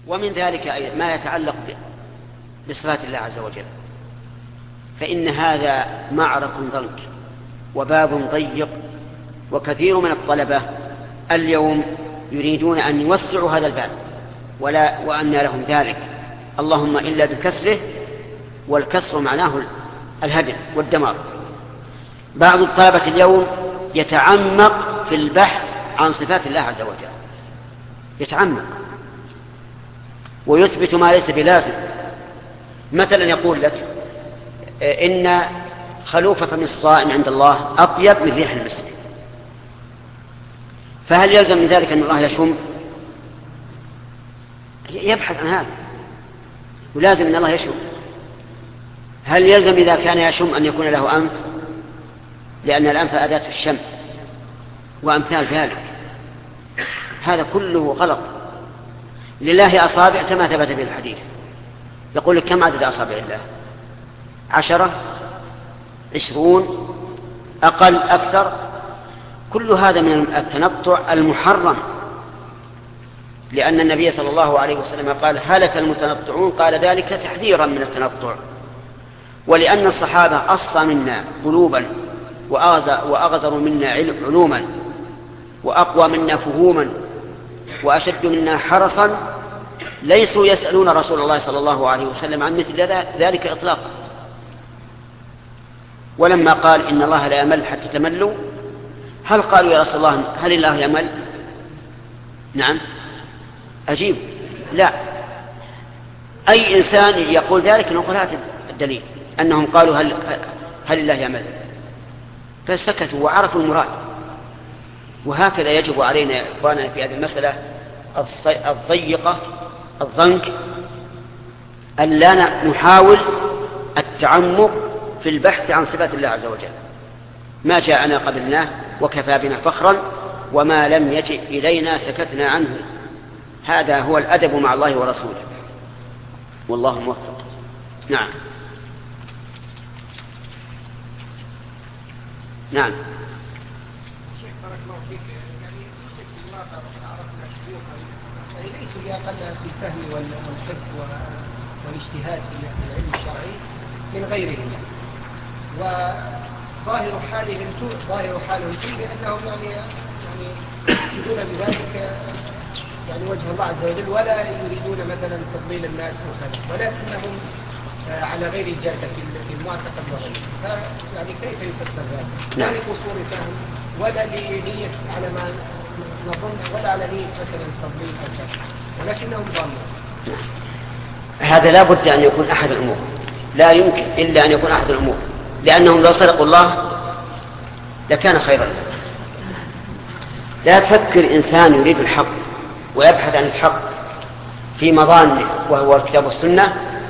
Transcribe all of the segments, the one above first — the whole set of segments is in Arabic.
ومن ذلك ما يتعلق بصفات الله عز وجل، فإن هذا معرق ضنك وباب ضيق، وكثير من الطلبة اليوم يريدون أن يوسعوا هذا الباب وأن لهم ذلك، اللهم إلا بكسره، والكسر معناه الهدم والدمار. بعض الطلبة اليوم يتعمق في البحث عن صفات الله عز وجل، يتعمق ويثبت ما ليس بلازم. مثلا يقول لك إن خلوف فم الصائم عند الله أطيب من ريح المسك، فهل يلزم من ذلك أن الله يشم؟ يبحث عن هذا، ولازم أن الله يشم. هل يلزم إذا كان يشم أن يكون له أنف؟ لأن الأنف أداة الشم وأمثال ذلك، هذا كله غلط. لله أصابع كما ثبت في الحديث، يقول لك كم عدد أصابع الله؟ 10 20 أقل أكثر؟ كل هذا من التنطع المحرم، لأن النبي صلى الله عليه وسلم قال هلك المتنطعون، قال ذلك تحذيرا من التنطع. ولأن الصحابة أصفى منا قلوبا وأغزر منا علوما وأقوى منا فهوما وأشد منا حرصا، ليسوا يسألون رسول الله صلى الله عليه وسلم عن مثل ذلك إطلاقا. ولما قال إن الله لا يمل حتى تملوا، هل قالوا يا رسول الله هل الله يمل؟ نعم أجيب لا. أي إنسان يقول ذلك نقول هذا الدليل أنهم قالوا هل الله يمل، فسكتوا وعرفوا المراد. وهكذا يجب علينا يا إخواننا في هذه المسألة الضيقة الضنك أن لا نحاول التعمق في البحث عن صفات الله عز وجل. ما جاءنا قبلناه وكفى بنا فخرا، وما لم يجئ إلينا سكتنا عنه. هذا هو الأدب مع الله ورسوله، والله موفق. نعم نعم. شيخ بارك الله فيك، يعني يوجد في الواقع عرفنا شيوخا ليسوا بأقل في الفهم والحفظ والاجتهاد في العلم الشرعي من غيرهم، وظاهر حالهم فيه بأنهم يعني يقصدون بذلك يعني وجه الله عز وجل، ولا يريدون مثلا تضليل الناس وكذا، ولكنهم على غير الجادة في المعتقد وغيره. يعني كيف يفسر ذلك؟ لا لقصور فهم ولا لنية على ما نظن، ولا على نية مثلا تضليل أو كذا، ولكنهم ضالون. هذا لا بد أن يكون أحد الأمور، لا يمكن إلا أن يكون أحد الأمور، لأنهم لو صدقوا الله لكان خيرا. لا تفكر إنسان يريد الحق ويبحث عن الحق في مظانه وهو الكتاب والسنة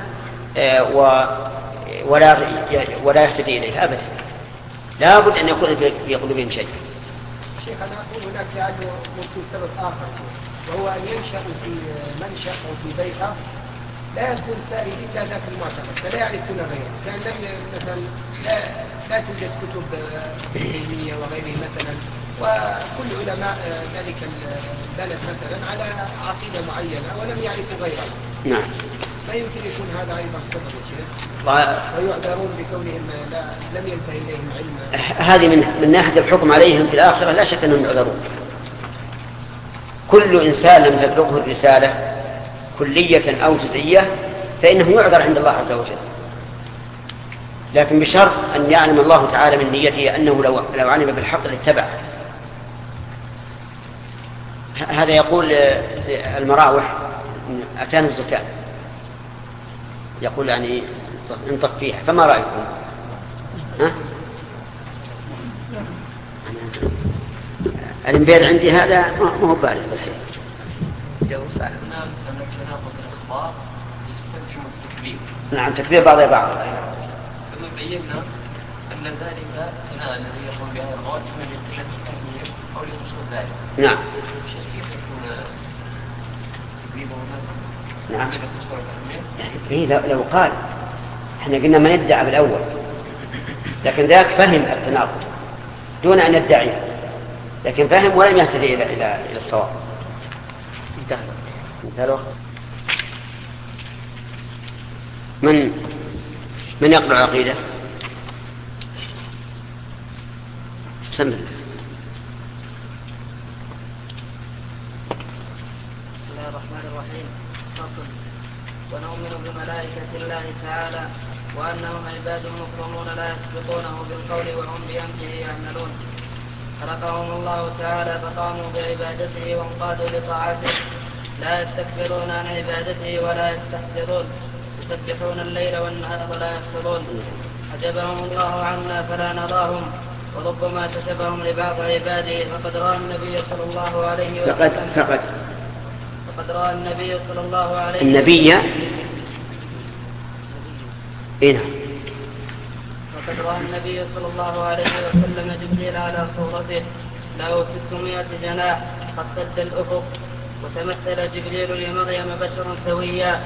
ولا يهتدي إليه أبدا. لا بد أن يكون في قلوبهم شيء. شيخ أنا أقول هناك يعني ممكن سبب آخر، وهو أن ينشأ في منشأ أو في بيئة لا يكون ساري إلا ذاك المعتقد، فلا يعرفون غيره. كان لم مثلا لا توجد كتب علمية وغيره مثلا، وكل علماء ذلك البلد مثلا على عقيدة معينة ولم يعرفوا غيرها. نعم. ما يمكن يكون هذا أيضا سبب يا شيخ، ويعذرون بكونهم لم ينتهي إليهم علم. هذه من ناحية الحكم عليهم في الآخرة لا شك أنهم يعذرون. كل إنسان لم تبلغه الرسالة كلية أو جزئية فإنه يعذر عند الله عز وجل، لكن بشرط أن يعلم الله تعالى من نيته أنه لو علم بالحق لاتبع. هذا يقول المراوح أتانا الزكاة، يقول يعني انطق فيها، فما رأيكم؟ الانبياء عندي هذا ما هو بارد بالحياة. نعم تكبير بعض بعض. كما بينا أن ذلك الذي يقوم بهذا الغالب من قلة التهمية أو لخصوص ذلك. نعم. كيف يكون تكبيره هذا؟ نعم. يعني لو قال احنا قلنا ما ندعي بالأول، لكن ذاك فهم التناقض دون أن يدعي، لكن فهم ولم يهتدي إلى الصواب. انتهى الوقت. من يقرأ عقيدة؟ سمع. بسم الله الرحمن الرحيم. فصل. ونؤمن بملائكة الله تعالى وأنهم عباد مكرمون لا يسبقونه بالقول وهم بأمره يعملون. خلقهم الله تعالى فقاموا بعبادته وانقادوا لطاعته لا يستكبرون عن عبادته ولا يستحسرون يسبحون الليل والنهار ولا يفترون. حجبهم الله عنا فلا نراهم وربما كتبهم لبعض عباده فقد رأى النبي صلى الله عليه وسلم فقد رأى النبي صلى الله عليه وسلم النبي إيه؟ وقد رأى النبي صلى الله عليه وسلم جبريل على صورته له 600 جناح قد سد الأفق. وتمثل جبريل لمريم بشرا سويا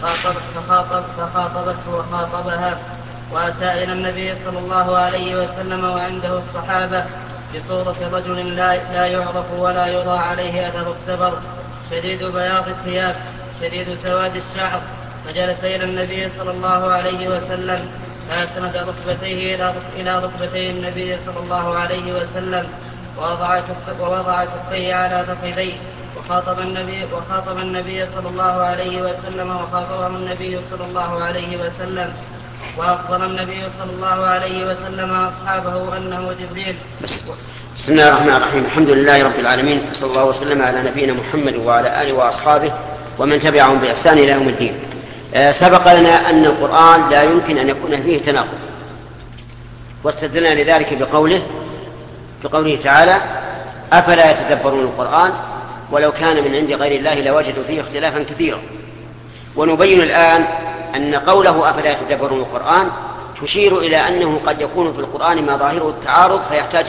فخاطبته وخاطبها. وأتى إلى النبي صلى الله عليه وسلم وعنده الصحابة بصورة رجل لا يعرف ولا يرى عليه أثر السفر شديد بياض الثياب شديد سواد الشعر. فجلس إلى النبي صلى الله عليه وسلم فأسند ركبتيه إلى ركبتي النبي صلى الله عليه وسلم ووضع كفيه على فخذيه وخاطب النبي صلى الله عليه وسلم وخاطبه النبي صلى الله عليه وسلم. وأخبر النبي صلى الله عليه وسلم أصحابه أنه جبريل. بسم الله الرحمن الرحيم. الحمد لله رب العالمين صلى الله وسلم على نبينا محمد وعلى آله وأصحابه ومن تبعهم بإحسان إلى يوم الدين. سبق لنا أن القرآن لا يمكن أن يكون فيه تناقض، واستدلنا لذلك بقوله تعالى أفلا يتدبرون القرآن ولو كان من عند غير الله لوجدوا فيه اختلافا كثيرا. ونبين الآن أن قوله أفلا يتدبرون القرآن تشير إلى أنه قد يكون في القرآن ما ظاهره التعارض فيحتاج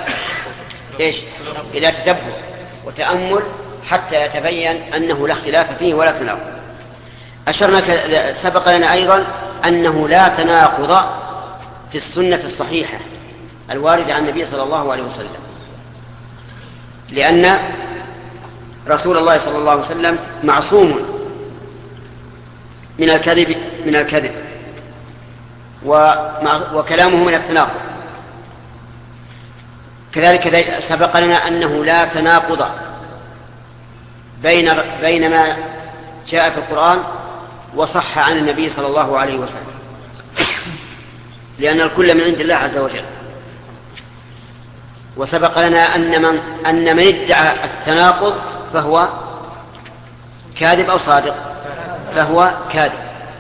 إلى تدبر وتأمل حتى يتبين أنه لا اختلاف فيه ولا تناقض. سبق لنا أيضا أنه لا تناقض في السنة الصحيحة الواردة عن النبي صلى الله عليه وسلم، لأن رسول الله صلى الله عليه وسلم معصوم من الكذب وكلامه من التناقض. كذلك سبق لنا أنه لا تناقض بين ما جاء في القرآن وصح عن النبي صلى الله عليه وسلم، لأن الكل من عند الله عز وجل. وسبق لنا أن من ادعى التناقض فهو كاذب أو صادق، فهو كاذب،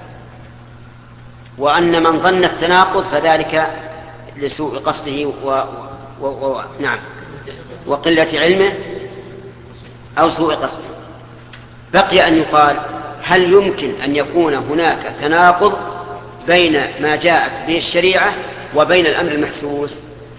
وأن من ظن التناقض فذلك لسوء قصده نعم وقلة علمه أو سوء قصده. بقي أن يقال هل يمكن أن يكون هناك تناقض بين ما جاءت به الشريعة وبين الأمر المحسوس؟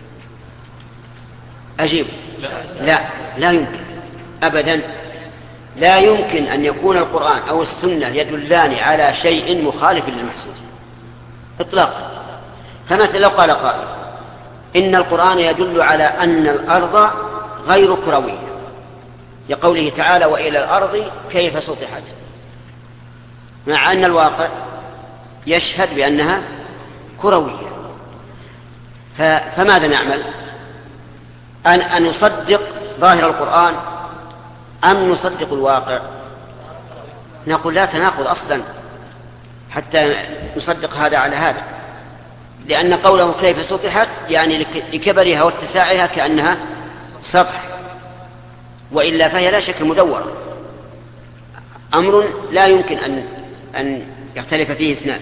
أجيب لا يمكن أبدا. لا يمكن أن يكون القرآن أو السنة يدلان على شيء مخالف للمحسوس إطلاقا. فمثلا لو قال قائل إن القرآن يدل على أن الأرض غير كروية لقوله تعالى وإلى الأرض كيف سطحت، مع أن الواقع يشهد بأنها كروية. فماذا نعمل؟ أن نصدق ظاهر القرآن أم نصدق الواقع؟ نقول لا تناقض أصلا حتى نصدق هذا على هذا، لأن قوله كيف سطحت يعني لكبرها واتساعها كأنها سطح، وإلا فهي لا شك مدورة، أمر لا يمكن أن يختلف فيه اثنان.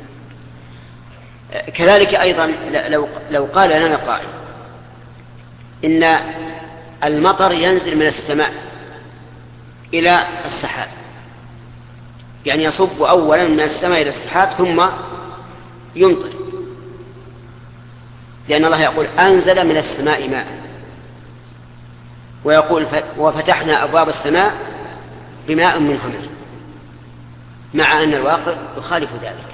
كذلك أيضا لو قال لنا قائل إن المطر ينزل من السماء إلى السحاب، يعني يصب أولا من السماء إلى السحاب ثم يمطر، لأن الله يقول أنزل من السماء ماء، ويقول وفتحنا أبواب السماء بماء منهمر، مع أن الواقع يخالف ذلك.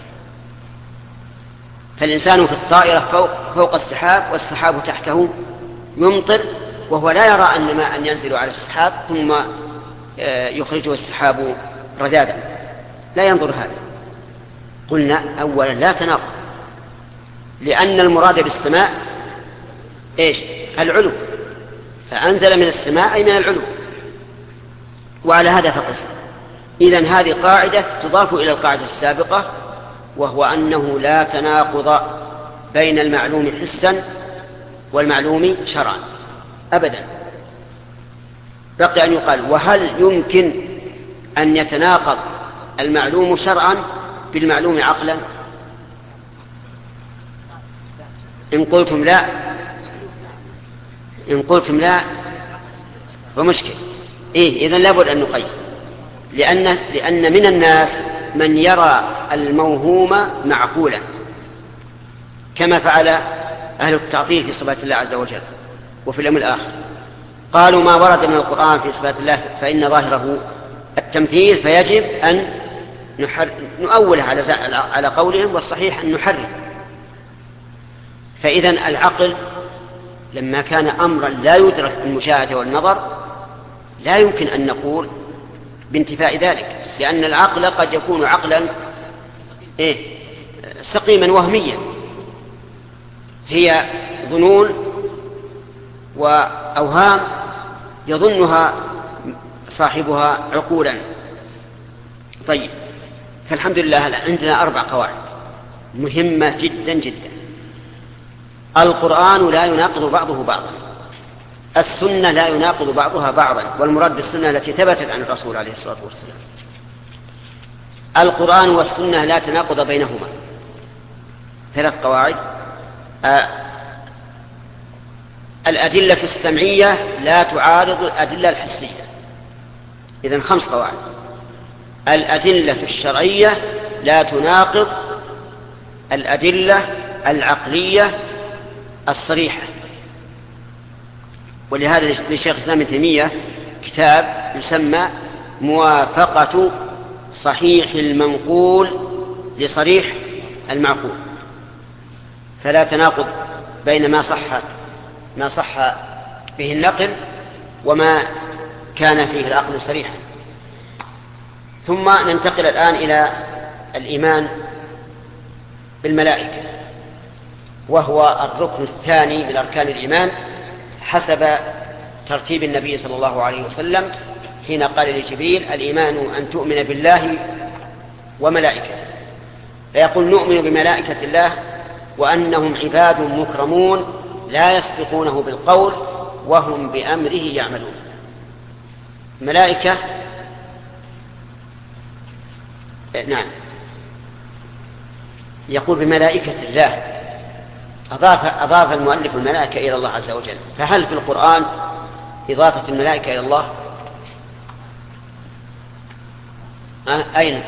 فالإنسان في الطائرة فوق السحاب والسحاب تحته يمطر، وهو لا يرى أن ماء ينزل على السحاب ثم يخرجه السحاب رذاذا، لا ينظر هذا. قلنا أولا لا تناقض، لأن المراد بالسماء إيش؟ العلو، فأنزل من السماء أي من العلو، وعلى هذا فقس. إذن هذه قاعدة تضاف إلى القاعدة السابقة، وهو أنه لا تناقض بين المعلوم حسا والمعلوم شرعا أبدا. بقي أن يقال: وهل يمكن أن يتناقض المعلوم شرعا بالمعلوم عقلا؟ إن قلتم لا فمشكل. إذن لابد أن نقيد، لأن من الناس من يرى الموهوم معقولا، كما فعل أهل التعطيل في صفات الله عز وجل وفي اليوم الآخر. قالوا ما ورد من القرآن في صفات الله فإن ظاهره التمثيل، فيجب أن نؤوله على قولهم، والصحيح أن نحرم. فإذن العقل لما كان أمرا لا يدرك بالمشاهدة والنظر لا يمكن أن نقول بانتفاء ذلك، لأن العقل قد يكون عقلا سقيما وهميا، هي ظنون وأوهام يظنها صاحبها عقولا. طيب، فالحمد لله عندنا 4 قواعد مهمة جدا جدا. القرآن لا يناقض بعضه بعضا، السنة لا يناقض بعضها بعضا، والمراد بالسنة التي ثبتت عن الرسول عليه الصلاة والسلام. القرآن والسنة لا تناقض بينهما. 3 قواعد. الأدلة السمعية لا تعارض الأدلة الحسية. إذن 5 قواعد. الأدلة الشرعية لا تناقض الأدلة العقلية الصريحة. ولهذا لشيخ الإسلام ابن تيمية كتاب يسمى موافقة صحيح المنقول لصريح المعقول. فلا تناقض بين ما صح به النقل وما كان فيه العقل صريحا. ثم ننتقل الآن إلى الإيمان بالملائكة، وهو الركن الثاني من أركان الإيمان حسب ترتيب النبي صلى الله عليه وسلم حين قال لجبريل: الإيمان أن تؤمن بالله وملائكته. فيقول: نؤمن بملائكة الله وأنهم عباد مكرمون لا يسبقونه بالقول وهم بأمره يعملون. ملائكة، نعم، يقول بملائكة الله، أضاف المؤلف الملائكة إلى الله عز وجل. فهل في القرآن إضافة الملائكة إلى الله؟ أين؟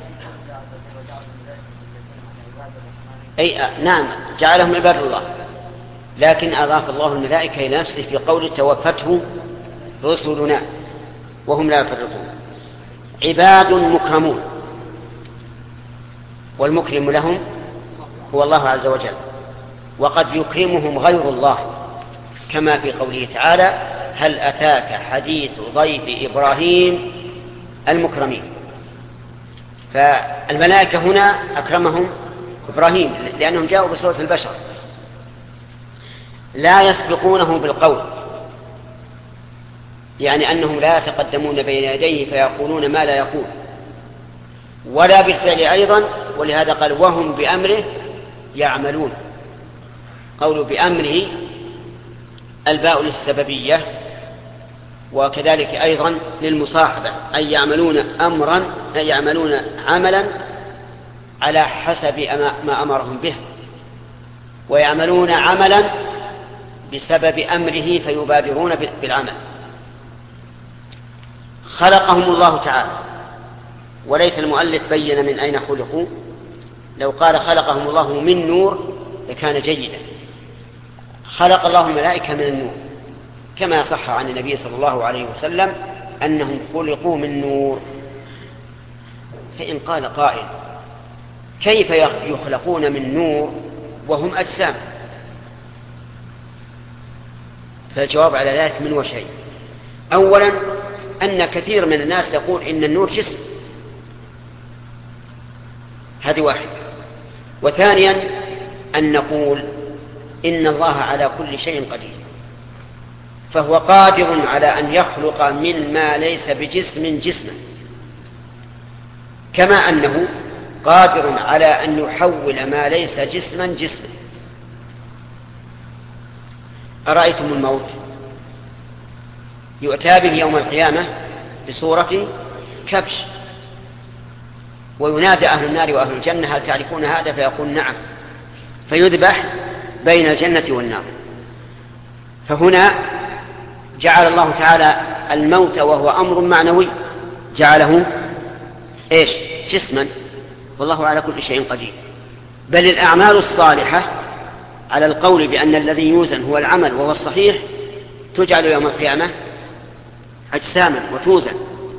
نعم، جعلهم عباد الله، لكن أضاف الله الملائكة إلى نفسه في قوله: توفته رسلنا وهم لا يفرطون. عباد مكرمون، والمكرم لهم هو الله عز وجل، وقد يكرمهم غير الله، كما في قوله تعالى: هل أتاك حديث ضيف إبراهيم المكرمين. فالملائكة هنا أكرمهم إبراهيم لأنهم جاءوا بصورة البشر. لا يسبقونه بالقول، يعني أنهم لا يتقدمون بين يديه فيقولون ما لا يقول، ولا بالفعل أيضا. ولهذا قال: وهم بأمره يعملون. قولوا بأمره الباء للسببية، وكذلك أيضا للمصاحبة، أي يعملون أمرا، أي يعملون عملا على حسب ما أمرهم به، ويعملون عملا بسبب أمره فيبادرون بالعمل. خلقهم الله تعالى، وليس المؤلف بين من أين خلقوا. لو قال خلقهم الله من نور لكان جيدا. خلق الله الملائكة من النور، كما صح عن النبي صلى الله عليه وسلم أنهم خلقوا من نور. فإن قال قائل: كيف يخلقون من نور وهم أجسام؟ فالجواب على ذلك من وشيء. أولا، أن كثير من الناس يقول إن النور جسم. هذه واحدة. وثانيا أن نقول إن الله على كل شيء قدير، فهو قادر على أن يخلق من ما ليس بجسم جسما، كما أنه قادر على أن يحول ما ليس جسما جسما. أرأيتم الموت يؤتى به يوم القيامة بصورة كبش، وينادى أهل النار وأهل الجنة هل تعرفون هذا؟ فيقول نعم، فيذبح بين الجنة والنار. فهنا جعل الله تعالى الموت وهو أمر معنوي جعله إيش؟ جسما، والله على كل شيء قدير. بل الأعمال الصالحة على القول بأن الذي يوزن هو العمل وهو الصحيح تجعل يوم القيامة أجساما وتوزن.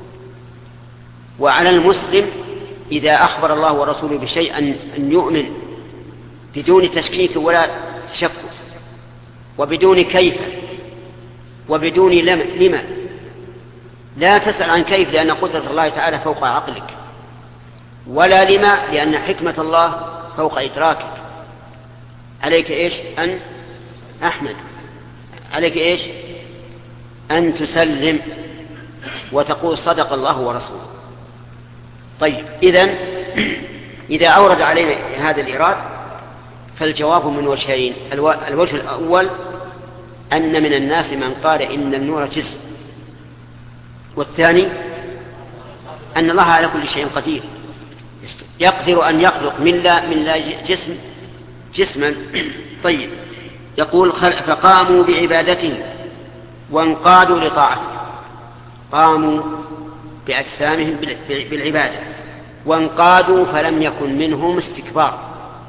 وعلى المسلم إذا أخبر الله ورسوله بشيء أن يؤمن بدون تشكيك ولا تشكك، وبدون كيف، وبدون لما. لا تسأل عن كيف لأن قدرة الله تعالى فوق عقلك، ولا لما لأن حكمة الله فوق إدراكك. عليك إيش؟ أن أحمد، عليك إيش؟ أن تسلم وتقول صدق الله ورسوله. طيب، إذا أورد علينا هذا الإيراد فالجواب من وجهين. الوجه الأول أن من الناس من قال إن النور جسم، والثاني أن الله على كل شيء قدير، يقدر أن يخلق من لا جسما. طيب، يقول فقاموا بعبادته وانقادوا لطاعته. قاموا بأجسامهم بالعبادة وانقادوا فلم يكن منهم استكبار،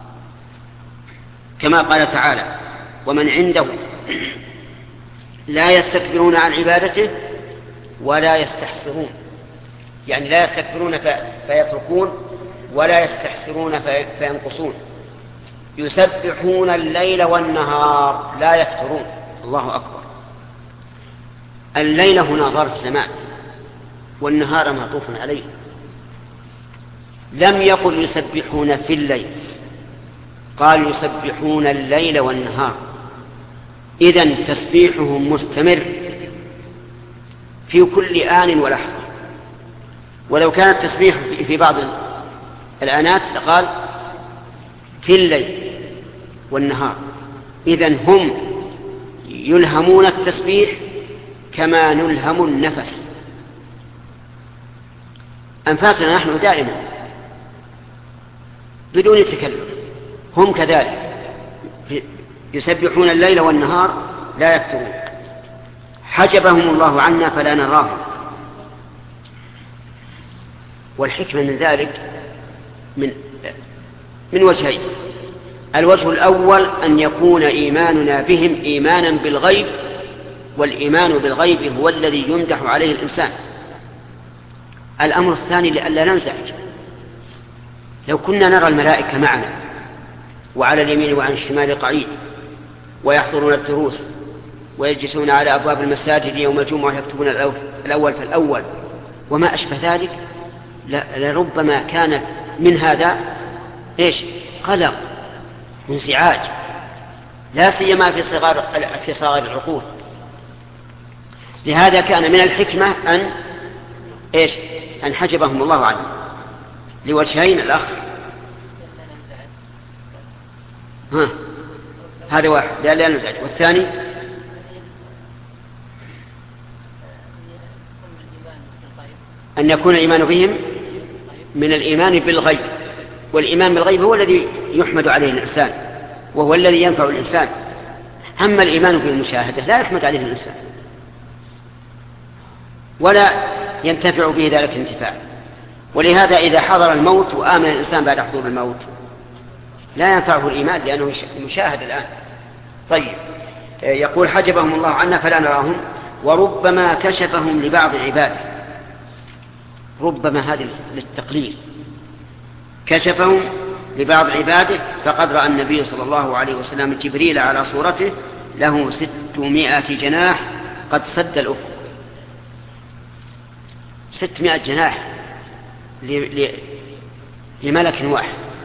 كما قال تعالى ومن عنده لا يستكبرون عن عبادته ولا يستحسرون، يعني لا يستكبرون فيتركون ولا يستحسرون فينقصون. يسبحون الليل والنهار لا يفترون. الله أكبر. الليل هنا ظرف زمان والنهار معطوف عليه. لم يقل يسبحون في الليل، قال يسبحون الليل والنهار. إذن تسبيحهم مستمر في كل آن ولحظة. ولو كان التسبيح في بعض الآنات لقال في الليل والنهار. إذن هم يلهمون التسبيح كما نلهم النفس. أنفاسنا نحن دائما بدون تكلم، هم كذلك يسبحون الليل والنهار لا يفترون. حجبهم الله عنا فلا نراهم. والحكمة من ذلك من وجهين. الوجه الأول أن يكون إيماننا بهم إيمانا بالغيب، والإيمان بالغيب هو الذي يمدح عليه الإنسان. الأمر الثاني لئلا ننزعج. لو كنا نرى الملائكة معنا وعلى اليمين وعن الشمال قعيد ويحضرون الدروس ويجلسون على أبواب المساجد يوم الجمعة يكتبون الأول فالأول وما أشبه ذلك، لربما كان من هذا قلق وانزعاج، لا سيما في صغار العقول. لهذا كان من الحكمة أن حجبهم الله عنه لوجهين. الأخ هذا واحد لا نزعج. والثاني أن يكون الإيمان بهم من الإيمان بالغيب، والإيمان بالغيب هو الذي يحمد عليه الإنسان وهو الذي ينفع الإنسان. أما الإيمان بالمشاهدة لا يحمد عليه الإنسان ولا ينتفع به ذلك انتفاع. ولهذا إذا حضر الموت وآمن الإنسان بعد حضور الموت لا ينفعه الإيمان لأنه مشاهد الآن. طيب، يقول حجبهم الله عنا فلا نراهم وربما كشفهم لبعض عباده. ربما هذه للتقليل. كشفهم لبعض عباده، فقد رأى النبي صلى الله عليه وسلم جبريل على صورته له 600 جناح قد سد الأفق. 600 جناح لملك واحد.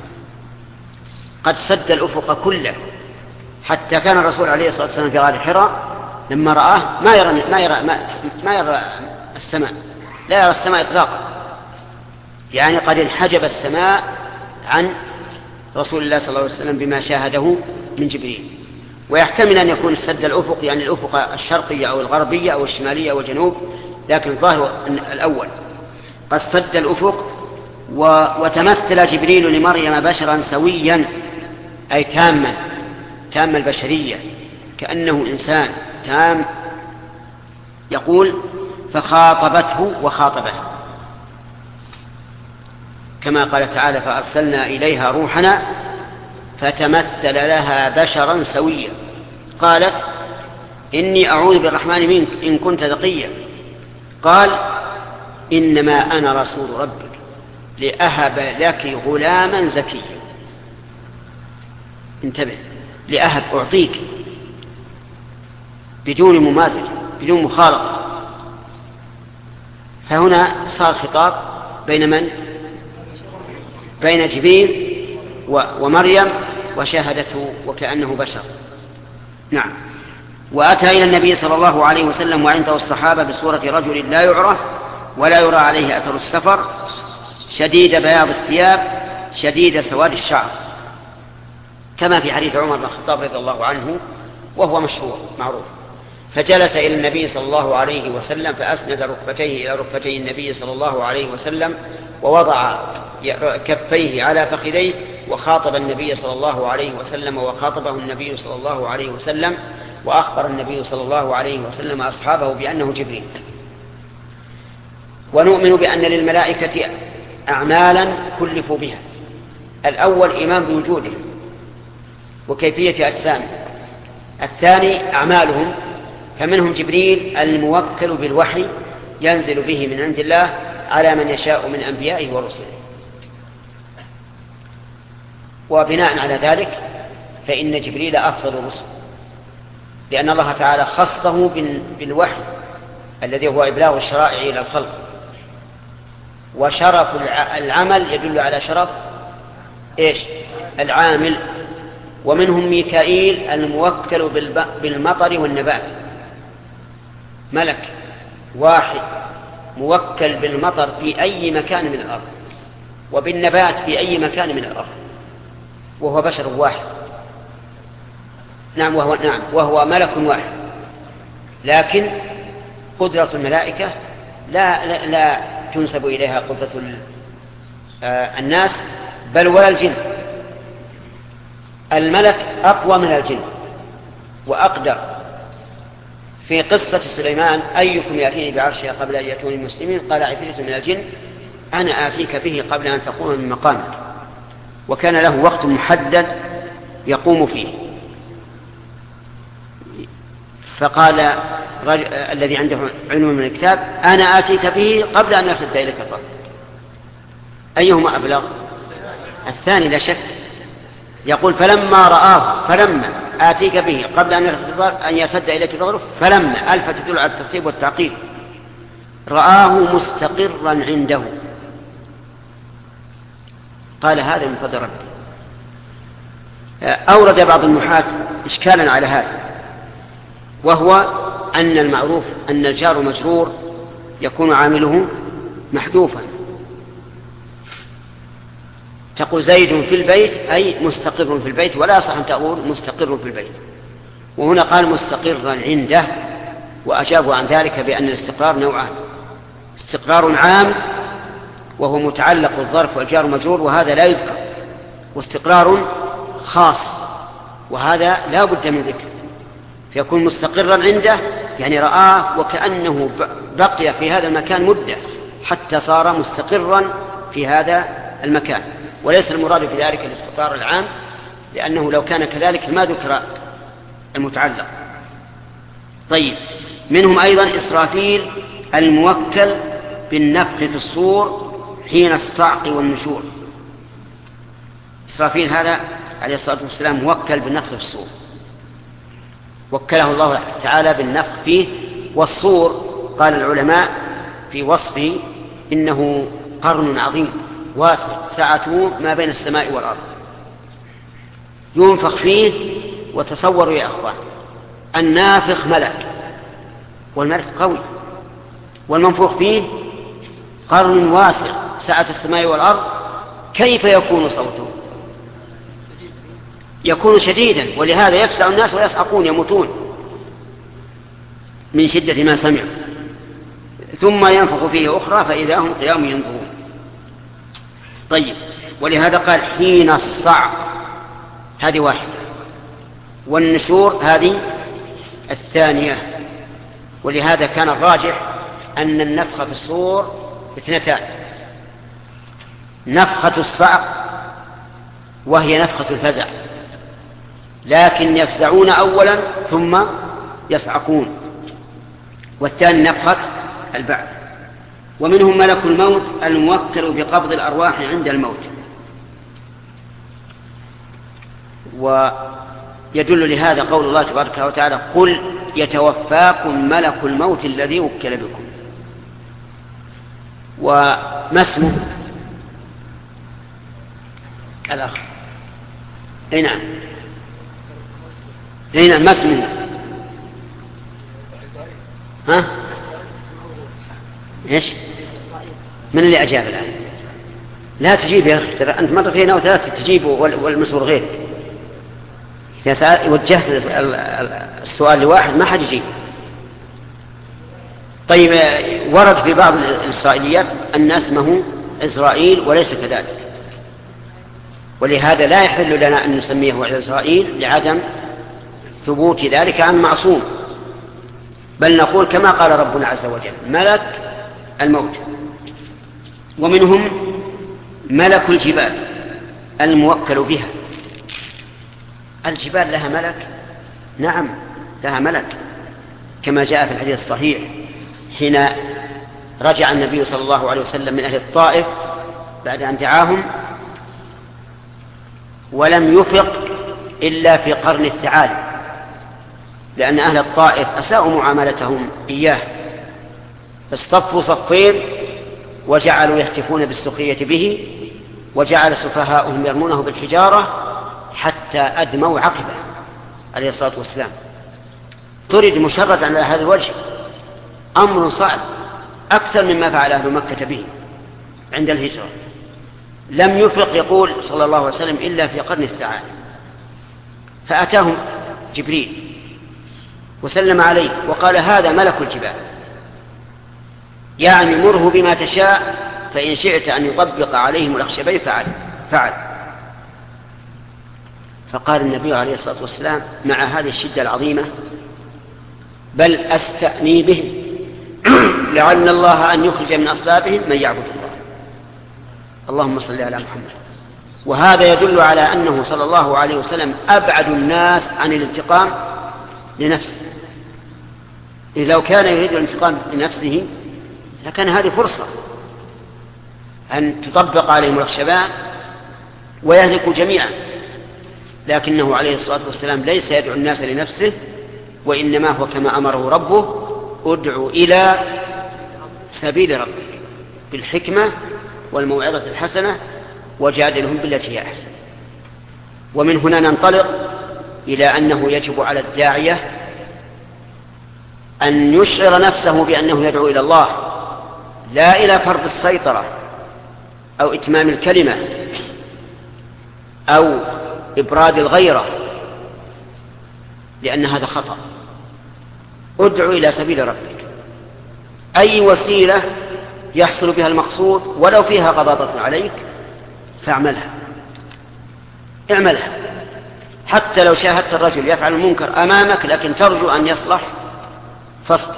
قد سد الأفق كله، حتى كان الرسول عليه الصلاة والسلام في غار حراء لما رآه ما يرى السماء، لا يرى السماء إطلاقا، يعني قد انحجب السماء عن رسول الله صلى الله عليه وسلم بما شاهده من جبريل. ويحتمل أن يكون سد الأفق يعني الأفق الشرقية أو الغربية أو الشمالية أو الجنوب، لكن الظاهر الأول قد سد الأفق. وتمثل جبريل لمريم بشرا سويا، أي تام البشرية، كأنه إنسان تام. يقول فخاطبته وخاطبه، كما قال تعالى فأرسلنا إليها روحنا فتمثل لها بشرا سويا. قالت إني أعوذ بالرحمن منك إن كنت تقيا. قال إنما أنا رسول ربك لأهب لك غلاما زكيا. انتبه، لأهب أعطيك بدون ممازجة بدون مخالطة. فهنا صار خطاب بين من؟ بين جبريل ومريم وشاهدته وكأنه بشر. نعم. وأتى إلى النبي صلى الله عليه وسلم وعنده الصحابة بصورة رجل لا يعرف ولا يرى عليه أثر السفر، شديد بياض الثياب شديد سواد الشعر، كما في حديث عمر بن الخطاب رضي الله عنه وهو مشهور معروف. فجلس إلى النبي صلى الله عليه وسلم فأسند ركبتيه إلى ركبتي النبي صلى الله عليه وسلم ووضع كفيه على فخذيه وخاطب النبي صلى الله عليه وسلم وخاطبه النبي صلى الله عليه وسلم، وأخبر النبي صلى الله عليه وسلم أصحابه بأنه جبريل. ونؤمن بأن للملائكة أعمالا كلفوا بها. الأول إيمان بوجودهم وكيفية أجسامهم. الثاني أعمالهم، فمنهم جبريل الموكل بالوحي ينزل به من عند الله على من يشاء من أنبيائه ورسله. وبناء على ذلك فإن جبريل أفضل الرسل، لأن الله تعالى خصه بالوحي الذي هو إبلاغ الشرائع إلى الخلق. وشرف العمل يدل على شرف العامل. ومنهم ميكائيل الموكل بالمطر والنبات، ملك واحد موكل بالمطر في أي مكان من الأرض وبالنبات في أي مكان من الأرض، وهو بشر واحد. نعم وهو ملك واحد، لكن قدرة الملائكة لا تنسب إليها قدرة الناس بل ولا الجن. الملك أقوى من الجن وأقدر. في قصة سليمان أيكم يأتيني بعرشها قبل أن يأتوني مسلمين قال عفريت من الجن أنا آتيك به قبل أن تقوم من مقامك. وكان له وقت محدد يقوم فيه. فقال الذي عنده علم من الكتاب أنا آتيك به قبل أن يرتد إليك الطرف. أيهما أبلغ؟ الثاني لا شك. يقول فلما آتيك به قبل أن يرتد إليك ظهره. فلما ألف تدل على الترتيب والتعقيب. رآه مستقرا عنده قال هذا من فضل ربي. أورد بعض النحاة إشكالا على هذا، وهو أن المعروف أن الجار مجرور يكون عامله محذوفا. تقول زيد في البيت أي مستقر في البيت، ولا صح أن تقول مستقر في البيت. وهنا قال مستقرا عنده، وأجابوا عن ذلك بأن الاستقرار نوعان: استقرار عام وهو متعلق الظرف والجار مجرور وهذا لا يذكر، واستقرار خاص وهذا لا بد من ذكر. فيكون مستقرا عنده يعني رآه وكأنه بقي في هذا المكان مدة حتى صار مستقرا في هذا المكان، وليس المراد في ذلك الاستقرار العام، لأنه لو كان كذلك ما ذكر المتعلق. طيب، منهم أيضا إسرافيل الموكل بالنفخ في الصور حين الصعق والنشور. إسرافيل هذا عليه الصلاة والسلام موكل بالنفخ في الصور، وكله الله تعالى بالنفخ فيه. والصور قال العلماء في وصفه إنه قرن عظيم واسع سعته ما بين السماء والأرض. ينفخ فيه. وتصوروا يا أخوان، النافخ ملك، والملك قوي، والمنفوخ فيه قرن واسع سعة السماء والأرض، كيف يكون صوته؟ يكون شديدا، ولهذا يفزع الناس ويصعقون يموتون من شدة ما سمعوا. ثم ينفخ فيه أخرى فإذا هم قيام ينظرون. طيب، ولهذا قال حين الصعق، هذه واحدة، والنشور هذه الثانية. ولهذا كان الراجح أن النفخ في الصور اثنتان: نفخة الصعق وهي نفخة الفزع، لكن يفزعون أولا ثم يصعقون، والثاني نفخة البعث. ومنهم ملك الموت الموكل بقبض الأرواح عند الموت. ويدل لهذا قول الله تبارك وتعالى: قل يتوفاكم ملك الموت الذي وكل بكم. وما اسمه الأخ؟ أي نعم، أي نعم، ما اسمه؟ ها؟ إيش؟ من اللي أجاب الآن؟ لا تجيب يا أخي، أنت مرتين أو ثلاثة تجيب والمسؤول غيرك. إذا وجهت السؤال لواحد ما حد يجيب. طيب، ورد في بعض الإسرائيليات أن اسمه إسرائيل وليس كذلك، ولهذا لا يحل لنا أن نسميه إسرائيل لعدم ثبوت ذلك عن معصوم، بل نقول كما قال ربنا عز وجل: ملك الموت. ومنهم ملك الجبال الموكل بها. الجبال لها ملك؟ نعم لها ملك، كما جاء في الحديث الصحيح حين رجع النبي صلى الله عليه وسلم من أهل الطائف بعد أن دعاهم، ولم يفق إلا في قرن الثعالب، لأن أهل الطائف أساءوا معاملتهم إياه، فاصطفوا صفين وجعلوا يهتفون بالسخرية به، وجعل سفهاؤهم يرمونه بالحجارة حتى أدموا عقبه عليه الصلاة والسلام. تريد مشرد على هذا الوجه، أمر صعب أكثر مما فعل أهل مكة به عند الهجرة. لم يفق يقول صلى الله عليه وسلم إلا في قرن الثعالب، فأتاهم جبريل وسلم عليه وقال: هذا ملك الجبال، يعني مره بما تشاء، فإن شئت أن يطبق عليهم الأخشبين فعل. فقال النبي عليه الصلاة والسلام مع هذه الشدة العظيمة: بل أستأني بهم لعل الله أن يخرج من أصلابهم من يعبد الله. اللهم صل على محمد. وهذا يدل على أنه صلى الله عليه وسلم أبعد الناس عن الانتقام لنفسه. إذ لو كان يريد الانتقام لنفسه لكان هذه فرصة أن تطبق عليهم الأخشبان ويهلكوا جميعا، لكنه عليه الصلاة والسلام ليس يدعو الناس لنفسه، وإنما هو كما أمره ربه: ادعو إلى سبيل ربك بالحكمة والموعظة الحسنة وجادلهم بالتي هي أحسن. ومن هنا ننطلق إلى أنه يجب على الداعية أن يشعر نفسه بأنه يدعو إلى الله، لا إلى فرض السيطرة أو إتمام الكلمة أو إبراد الغيرة، لأن هذا خطأ. ادعو إلى سبيل ربك، أي وسيلة يحصل بها المقصود ولو فيها غضاضة عليك فاعملها، اعملها. حتى لو شاهدت الرجل يفعل المنكر أمامك لكن ترجو أن يصلح فاصبر،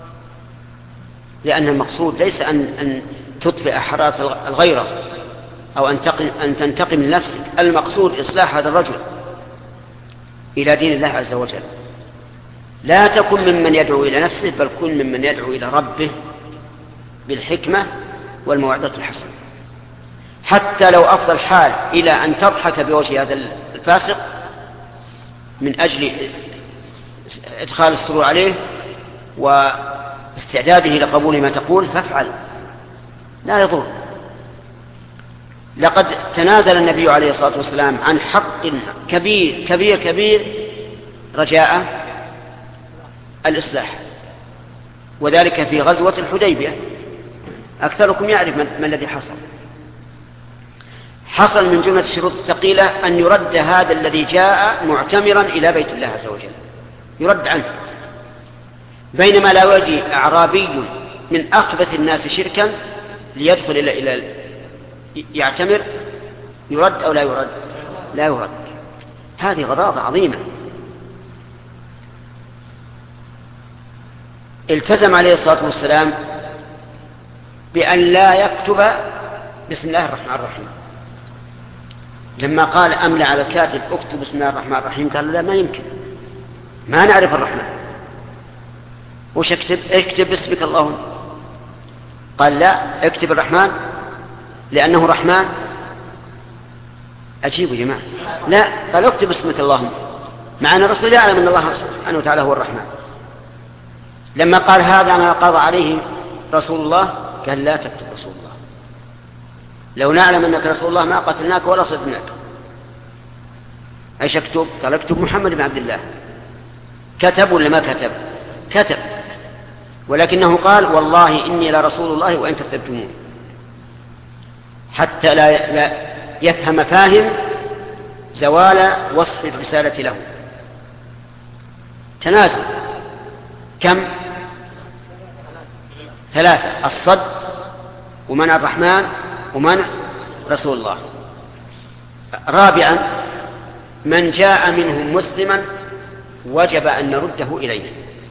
لأن المقصود ليس أن تطفئ حرارة الغيرة أو أن تنتقم لنفسك، المقصود إصلاح هذا الرجل إلى دين الله عز وجل. لا تكن ممن يدعو إلى نفسه، بل كن ممن يدعو إلى ربه بالحكمة والموعظة الحسنة. حتى لو أفضل الحال إلى أن تضحك بوجه هذا الفاسق من أجل إدخال السرور عليه واستعداده لقبول ما تقول، فافعل، لا يضر. لقد تنازل النبي عليه الصلاة والسلام عن حق كبير كبير كبير رجاء الإصلاح، وذلك في غزوة الحديبية. أكثركم يعرف ما الذي حصل من جملة الشروط الثقيلة أن يرد هذا الذي جاء معتمرا إلى بيت الله عز وجل، يرد عنه، بينما لا يجي أعرابي من أخبث الناس شركا ليدخل إلى يعتمر، يرد أو لا يرد؟ لا يرد. هذه غضاضة عظيمة. التزم عليه الصلاة والسلام بأن لا يكتب بسم الله الرحمن الرحيم. لما قال أملى على الكاتب اكتب بسم الله الرحمن الرحيم، قال لا، ما يمكن، ما نعرف الرحمن، وش اكتب؟ اكتب باسمك اللهم. قال لا، اكتب الرحمن لأنه رحمن. أجيبوا يا جماعة، لا، قال اكتب باسمك اللهم، مع أن الرسول يعلم أن الله سبحانه وتعالى هو الرحمن. لما قال هذا ما قضى عليه رسول الله، قال لا تكتب رسول الله، لو نعلم أنك رسول الله ما قتلناك ولا صدناك. ايش اكتب؟ قال اكتب محمد بن عبد الله. كتب ولا ما كتب؟ كتب، ولكنه قال والله إني لرسول الله وإن كذبتموني، حتى لا يفهم فاهم زوال وصف الرسالة له. تنازل كم؟ 3: الصد، ومنع الرحمن، ومنع رسول الله. 4: من جاء منهم مسلما وجب أن نرده إليه،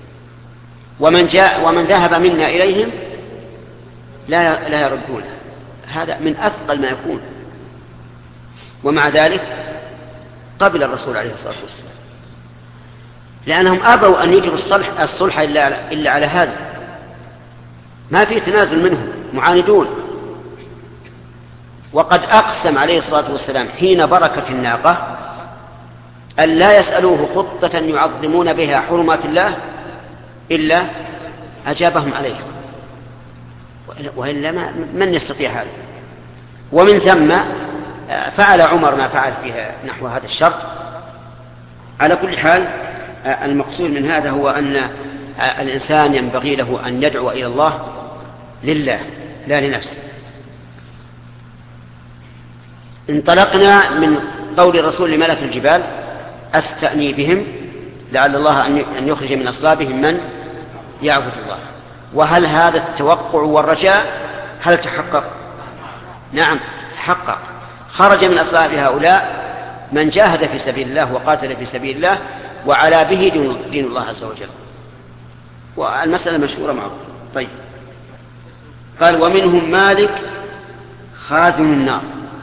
ومن ذهب منا إليهم لا يردونه. هذا من أثقل ما يكون، ومع ذلك قبل الرسول عليه الصلاة والسلام، لأنهم أبوا أن يجروا الصلح إلا على هذا. ما في تنازل منهم، معاندون. وقد أقسم عليه الصلاة والسلام حين بركت الناقة أن لا يسألوه خطة يعظمون بها حرمات الله إلا أجابهم عليها، وإلا من يستطيع هذا؟ ومن ثم فعل عمر ما فعل فيها نحو هذا الشرط. على كل حال، المقصود من هذا هو أن الإنسان ينبغي له أن يدعو إلى الله لله لا لنفسه. انطلقنا من قول الرسول لملك الجبال أستأني بهم لعل الله أن يخرج من أصلابهم من يعبد الله. وهل هذا التوقع والرجاء هل تحقق؟ نعم تحقق. خرج من أصلاب هؤلاء من جاهد في سبيل الله وقاتل في سبيل الله وعلى به دين الله عز وجل، والمسألة مشهورة معه. طيب، قال ومنهم مالك خازن النار.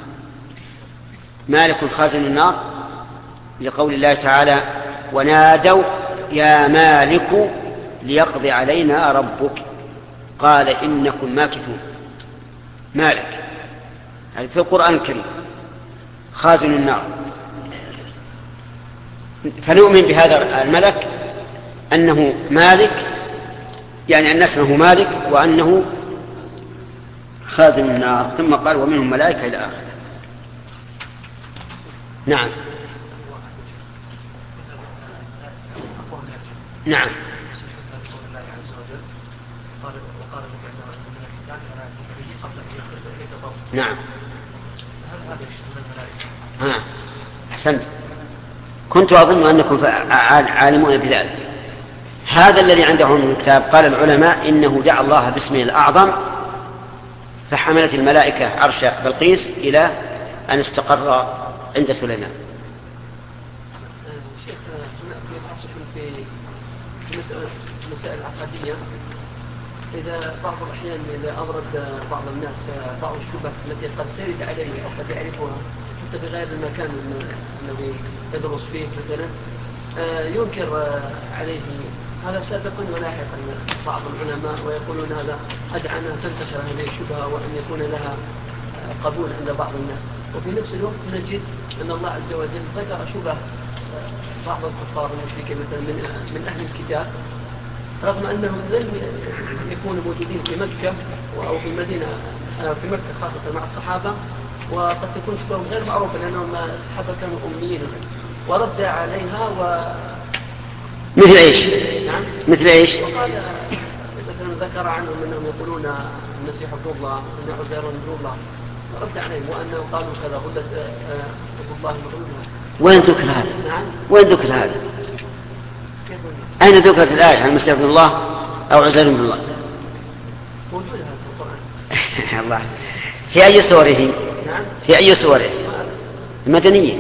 مالك خازن النار لقول الله تعالى ونادوا يا مالك ليقضي علينا ربك قال إنكم ماكثون. مالك هذا في القرآن الكريم خازن النار. فنؤمن بهذا الملك أنه مالك، يعني أن اسمه مالك وأنه خازن النار. ثم قال ومنهم ملائكة إلى آخره. نعم نعم نعم. أحسنت، كنت أظن أنكم عالمون بذلك. هذا الذي عندهم من الكتاب قال العلماء إنه دعا الله باسمه الأعظم فحملت الملائكة عرش بلقيس إلى أن استقر عند سليمان. شيخ، في مسائل العقدية إذا بعض الأحيان إذا أورد بعض الناس بعض الشبه التي قد ترد عليه أو قد يعرفها حتى بغير المكان الذي يدرس فيه مثلا ينكر عليه هذا سابقا ولاحقا بعض العلماء ويقولون هذا أدعى أن تنتشر هذه الشبهة وأن يكون لها قبول عند بعض الناس. وفي نفس الوقت نجد أن الله عز وجل ذكر شبه بعض الكفار المشركين مثلا من أهل الكتاب رغم أنهم لم يكونوا موجودين في مكة أو في المدينة، في مكة خاصة مع الصحابة، وقد تكون شبههم غير معروفة لأنهم الصحابة كانوا أميين، ورد عليها مثل إيش؟ نعم؟ مثل إيش؟ وقال مثلا ذكر عنهم أنهم يقولون المسيح عبد الله وأن عزير عبد الله، ورد عليهم وأنه قالوا كذا غلت عبد الله مغلوبها. وين ذكر هذا؟ نعم؟ وين ذكر هذا؟ أين ذكرت الآية عن المسيح ابن الله أو عزير ابن الله؟ موجودة في القرآن. الله. في أي سورة؟ نعم؟ في أي سورة؟ المدنية.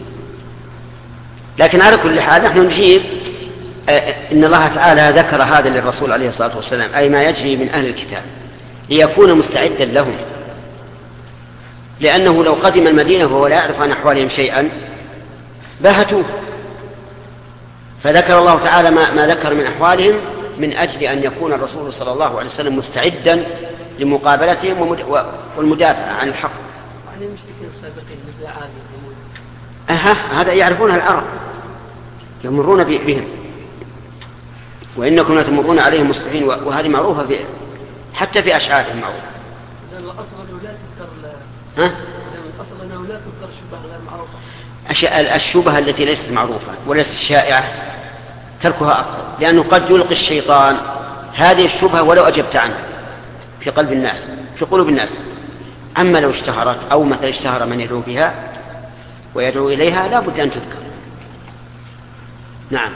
لكن على كل حال نحن نجيب إن الله تعالى ذكر هذا للرسول عليه الصلاة والسلام، أي ما يجري من أهل الكتاب، ليكون مستعدا لهم، لأنه لو قدم المدينة وهو لا يعرف عن أحوالهم شيئا باهتوه، فذكر الله تعالى ما ذكر من أحوالهم من أجل أن يكون الرسول صلى الله عليه وسلم مستعدا لمقابلتهم والمدافع عن الحق. عن المشركين السابقين مثل عاد هذا يعرفونها العرب، يمرون بهم، وإنكم لتمرون عليهم مصبحين، وهذه معروفة حتى في أشعارهم معروفة. لأن الأصل أنه لا تذكر الشبهة غير معروفة. الشبهة التي ليست معروفة وليست شائعة تركها أفضل، لأنه قد يلقي الشيطان هذه الشبهة ولو أجبت عنها في قلب الناس، في قلوب الناس. أما لو اشتهرت أو مثلا اشتهر من يدعو بها ويدعو إليها لا بد أن تذكر. نعم.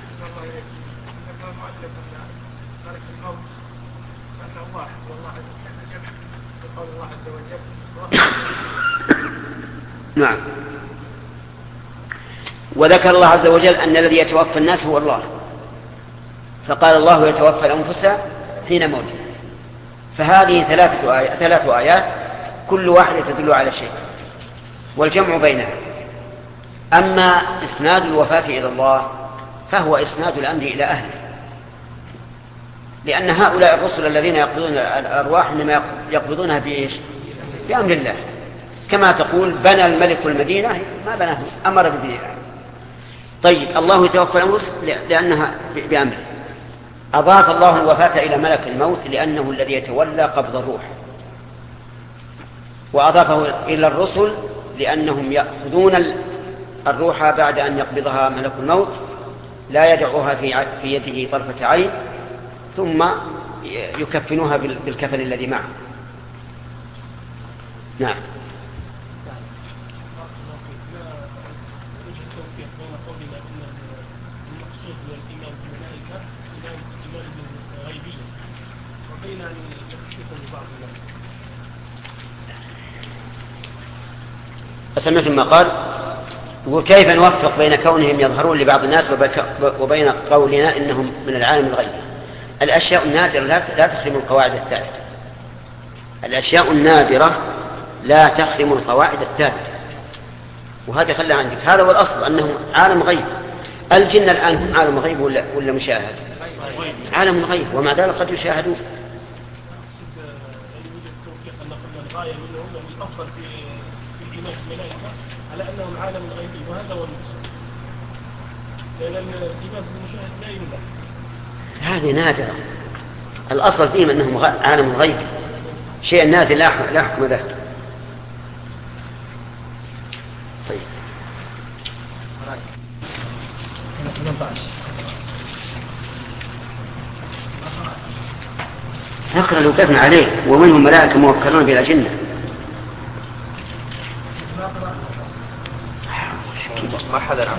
نعم. وذكر الله عز وجل أن الذي يتوفى الناس هو الله، فقال الله يتوفى الأنفس حين موتها. فهذه ثلاث آيات كل واحدة تدل على شيء، والجمع بينها. أما إسناد الوفاة إلى الله فهو إسناد الأمر إلى أهله، لأن هؤلاء الرسل الذين يقبضون الأرواح إنما يقبضونها بإيش؟ بأمر الله، كما تقول بنى الملك المدينة ما بناه، أمر ببنائها. طيب الله يتوفى الأنفس لأنها بأمره. أضاف الله الوفاة إلى ملك الموت لأنه الذي يتولى قبض الروح، وأضافه إلى الرسل لأنهم يأخذون الروح بعد أن يقبضها ملك الموت، لا يدعوها في يده طرفة عين، ثم يكفنوها بالكفن الذي معه. نعم. فسمعتم ما قال وكيف نوفق بين كونهم يظهرون لبعض الناس وبين قولنا إنهم من العالم الغيبي؟ الأشياء النادرة لا تخرم القواعد الثابتة. الأشياء النادرة لا تخرم القواعد الثابتة، وهذا خلى عندك. هذا هو الأصل أنهم عالم غيب. الجن الآن هم عالم غيب ولا مشاهد؟ عالم غيب، ومع ذلك قد يشاهدون. على أنهم عالم غيبي، وهذا هو المقصود، لأن الإيمان بالمشاهد لا يملك. هذه نادرة. الأصل فيهم أنهم عالم غيبي، شيء نادر لا حكم له. طيب اقرأ لو كفنا عليه. ومنهم ملائكة موكلون بالأجنة. ما حدا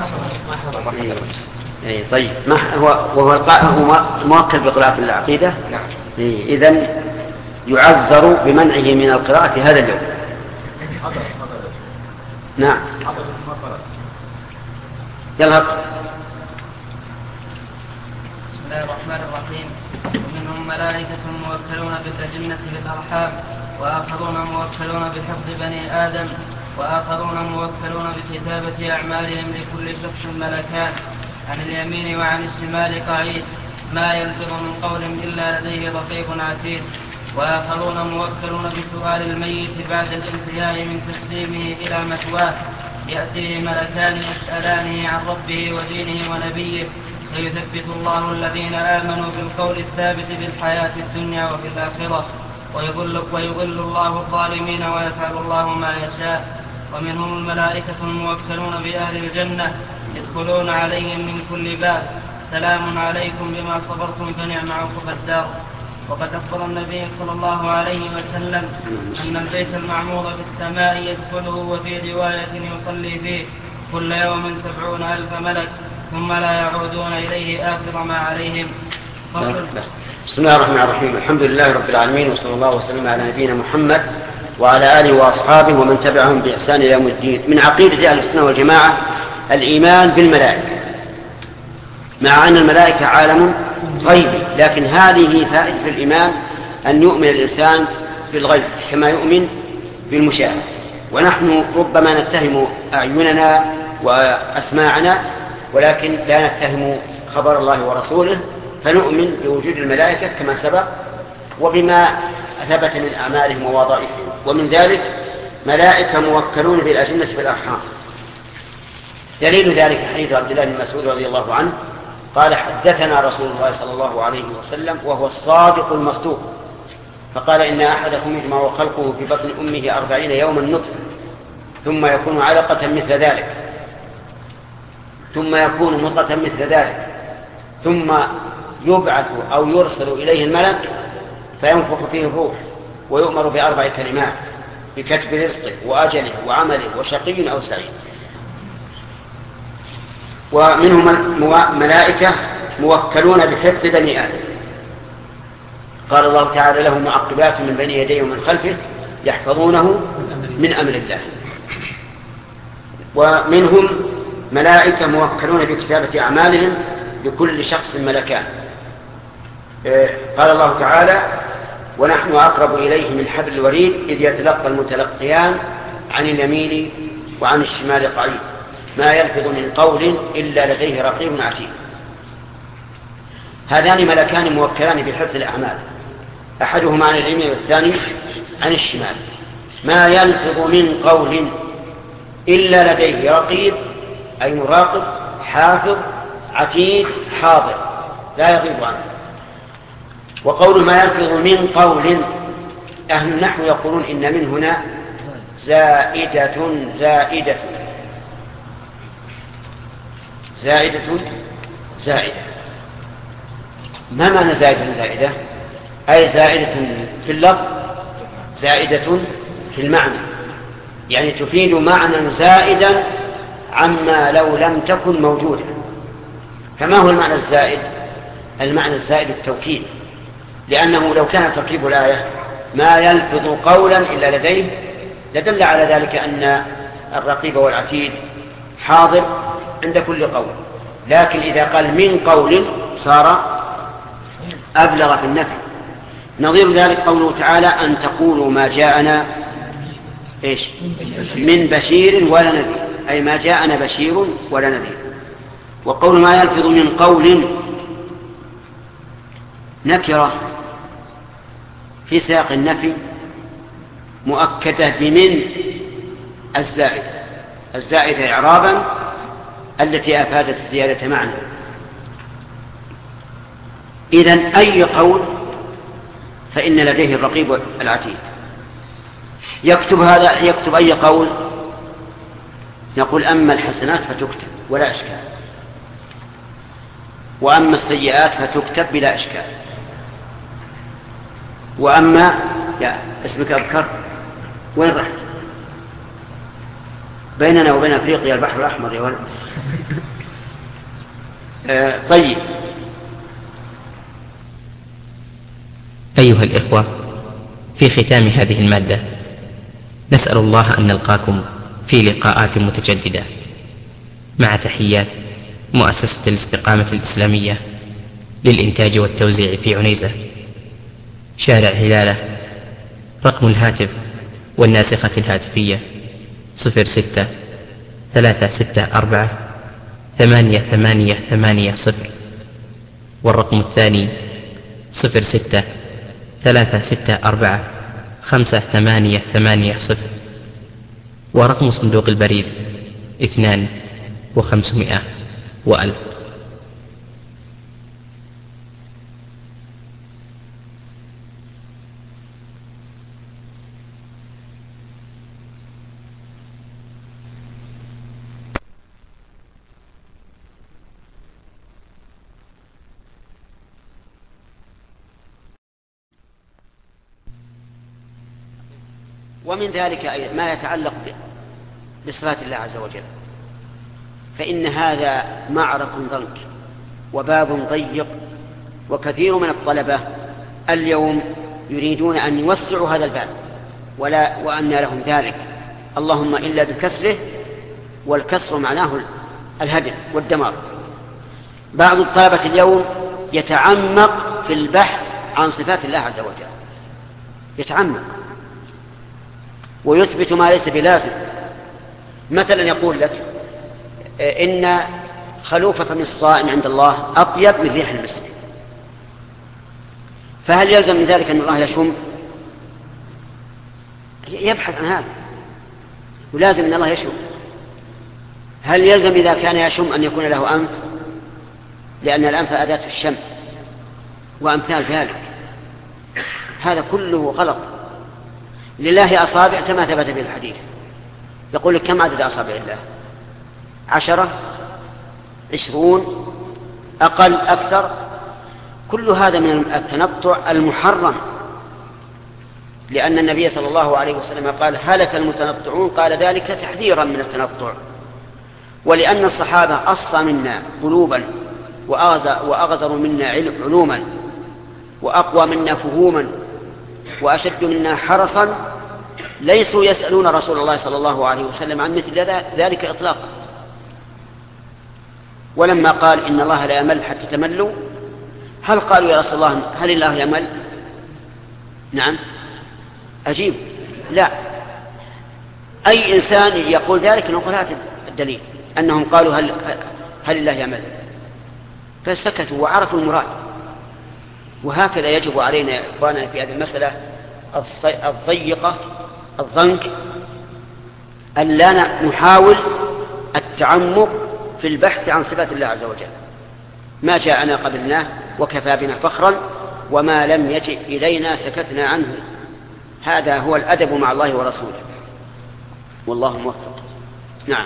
طيب ما هو موكل بقراءة العقيدة. نعم. إذن يعذر بمنعه من القراءة هذا اليوم. نعم. يلا. بسم الله الرحمن الرحيم. ومنهم ملائكة موكلون بالأجنة بالأرحام، وآخرون موكلون بحفظ بني آدم، وآخرون موكلون بكتابة أعمالهم لكل شخص ملكان عن اليمين وعن الشمال قعيد ما يلفظ من قول إلا لديه رقيب عتيد. وآخرون موكلون بسؤال الميت بعد الانتهاء من تسليمه إلى مثواه، يأتيه ملكان يسألانه عن ربه ودينه ونبيه، فيثبت الله الذين آمنوا بالقول الثابت في الحياة الدنيا وفي الآخرة، ويضل الله الظالمين ويفعل الله ما يشاء. ومنهم الملائكة الموكلون بأهل الجنة يدخلون عليهم من كل باب سلام عليكم بما صبرتم فنعم عقبى الدار. وقد أخبر النبي صلى الله عليه وسلم أن البيت المعمور في السماء يدخله وفي رواية يصلي فيه كل يوم 70,000 ملك ثم لا يعودون إليه آخر ما عليهم. بسم الله الرحمن الرحيم. الحمد لله رب العالمين، وصلى الله وسلم على نبينا محمد وعلى آله وأصحابه ومن تبعهم بإحسان إلى يوم الدين. من عقيدة أهل السنة والجماعة الإيمان بالملائكة، مع أن الملائكة عالم غيبي، لكن هذه فائدة الإيمان أن يؤمن الإنسان بالغيب كما يؤمن بالمشاهد. ونحن ربما نتهم أعيننا وأسماعنا، ولكن لا نتهم خبر الله ورسوله، فنؤمن بوجود الملائكة كما سبق وبما ثبت من أعمالهم ووظائفهم. ومن ذلك ملائكة موكلون بالأجنة في الأرحام. دليل ذلك حديث عبد الله بن مسعود رضي الله عنه قال: حدثنا رسول الله صلى الله عليه وسلم وهو الصادق المصدوق، فقال: إن أحدكم يجمع خلقه في بطن أمه 40 يوما نطفة، ثم يكون علقة مثل ذلك، ثم يكون مضغة مثل ذلك، ثم يبعث أو يرسل إليه الملك فينفخ فيه الروح ويؤمر ب4 كلمات: بكتب رزقه وأجله وعمله وشقي أو سعيد. ومنهم ملائكة موكلون بحفظ بني آدم، قال الله تعالى: له معقبات من بين يديه ومن خلفه يحفظونه من أمر الله. ومنهم ملائكة موكلون بكتابة أعمالهم، لكل شخص ملكان. قال الله تعالى: ونحن أقرب إليه من حبل الوريد إذ يتلقى المتلقيان عن اليمين وعن الشمال قعيد ما يلفظ من قول إلا لديه رقيب عتيد. هذان ملكان موكلان بحفظ الأعمال، أحدهما عن اليمين والثاني عن الشمال. ما يلفظ من قول إلا لديه رقيب أي مراقب، حافظ، عتيد، حاضر لا يغيب عنه. وقول ما يلفظ من قول، أهل النحو يقولون إن من هنا زائدة زائدة زائدة زائدة. ما معنى زائدة زائدة؟ أي زائدة في اللفظ زائدة في المعنى، يعني تفيد معنى زائدا عما لو لم تكن موجودة. فما هو المعنى الزائد؟ المعنى الزائد التوكيد، لأنه لو كان تركيب الآية ما يلفظ قولا إلا لديه لدل على ذلك أن الرقيب والعتيد حاضر عند كل قول، لكن إذا قال من قول صار أبلغ في النفي. نظير ذلك قوله تعالى: أن تقولوا ما جاءنا من بشير ولا نذير، أي ما جاءنا بشير ولا نذير. وقول ما يلفظ من قول نكرة في سياق النفي مؤكدة بمن الزائدة إعرابا التي أفادت الزيادة معنى. إذن أي قول فإن لديه الرقيب العتيد. يكتب أي قول، نقول: أما الحسنات فتكتب ولا إشكال، وأما السيئات فتكتب بلا إشكال، وأما اسمك أبكر وين رحت؟ بيننا وبين أفريقيا البحر الأحمر يا ولد. طيب، أيها الإخوة، في ختام هذه المادة نسأل الله أن نلقاكم في لقاءات متجددة، مع تحيات مؤسسة الاستقامة الإسلامية للإنتاج والتوزيع في عنيزة، شارع هلالة. رقم الهاتف والناسخة الهاتفية 06-364-8880، والرقم الثاني 06-364-5880، ورقم صندوق البريد 2 و500 و1000. ومن ذلك ما يتعلق بصفات الله عز وجل، فإن هذا معرق ضنك وباب ضيق، وكثير من الطلبة اليوم يريدون أن يوسعوا هذا الباب وأن لهم ذلك، اللهم إلا بكسره، والكسر معناه الهدم والدمار. بعض الطلبة اليوم يتعمق في البحث عن صفات الله عز وجل، يتعمق ويثبت ما ليس بلازم. مثلا يقول لك إن خلوف فم الصائم عند الله أطيب من ريح المسك، فهل يلزم من ذلك أن الله يشم؟ يبحث عن هذا، ولازم أن الله يشم. هل يلزم إذا كان يشم أن يكون له أنف؟ لأن الأنف أداة الشم وأمثال ذلك. هذا كله غلط. لله أصابع كما ثبت في الحديث. يقول لك كم عدد أصابع الله؟ 10 20 أقل أكثر؟ كل هذا من التنطع المحرم، لأن النبي صلى الله عليه وسلم قال هلك المتنطعون، قال ذلك تحذيرا من التنطع. ولأن الصحابة أصفى منا قلوبا وأغزر منا علوما وأقوى منا فهوما وأشد منا حرصا، ليسوا يسألون رسول الله صلى الله عليه وسلم عن مثل ذلك إطلاقا. ولما قال إن الله لا يمل حتى تملوا، هل قالوا يا رسول الله هل الله يمل؟ نعم أجيب لا. أي إنسان يقول ذلك نقول هذا الدليل أنهم قالوا هل الله يمل، فسكتوا وعرفوا المراد. وهكذا يجب علينا يا إخواننا في هذه المسألة الضيقة الضنك أن لا نحاول التعمق في البحث عن صفات الله عز وجل. ما جاءنا قبلناه وكفى بنا فخرا، وما لم يجئ إلينا سكتنا عنه. هذا هو الأدب مع الله ورسوله، والله موفق. نعم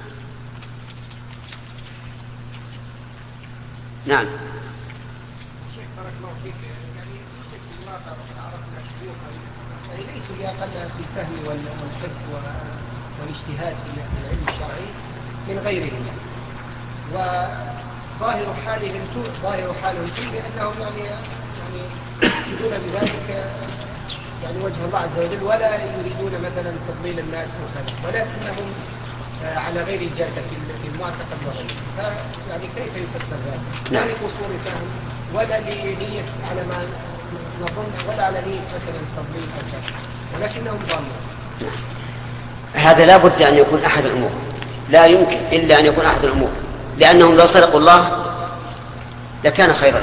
نعم. شيخ بارك الله فيك، يعني في الواقع عرفنا شيوخا يعني ليسوا بأقل في الفهم والحفظ والاجتهاد في العلم الشرعي من غيرهم، وظاهر حالهم فيه بأنهم يعني يقصدون بذلك يعني وجه الله عز وجل، ولا يريدون مثلا تضليل الناس وكذا، ولكنهم على غير الجادة في المعتقد وغيره. يعني كيف يفسر ذلك؟ لا لقصور فهم ولا لنية على ما نظن، ولا على نية مثلا تضليل أو كذا، ولكنهم ضالون. هذا لا بد أن يكون أحد الأمور، لا يمكن إلا أن يكون أحد الأمور، لأنهم لو صدقوا الله لكان خيرا.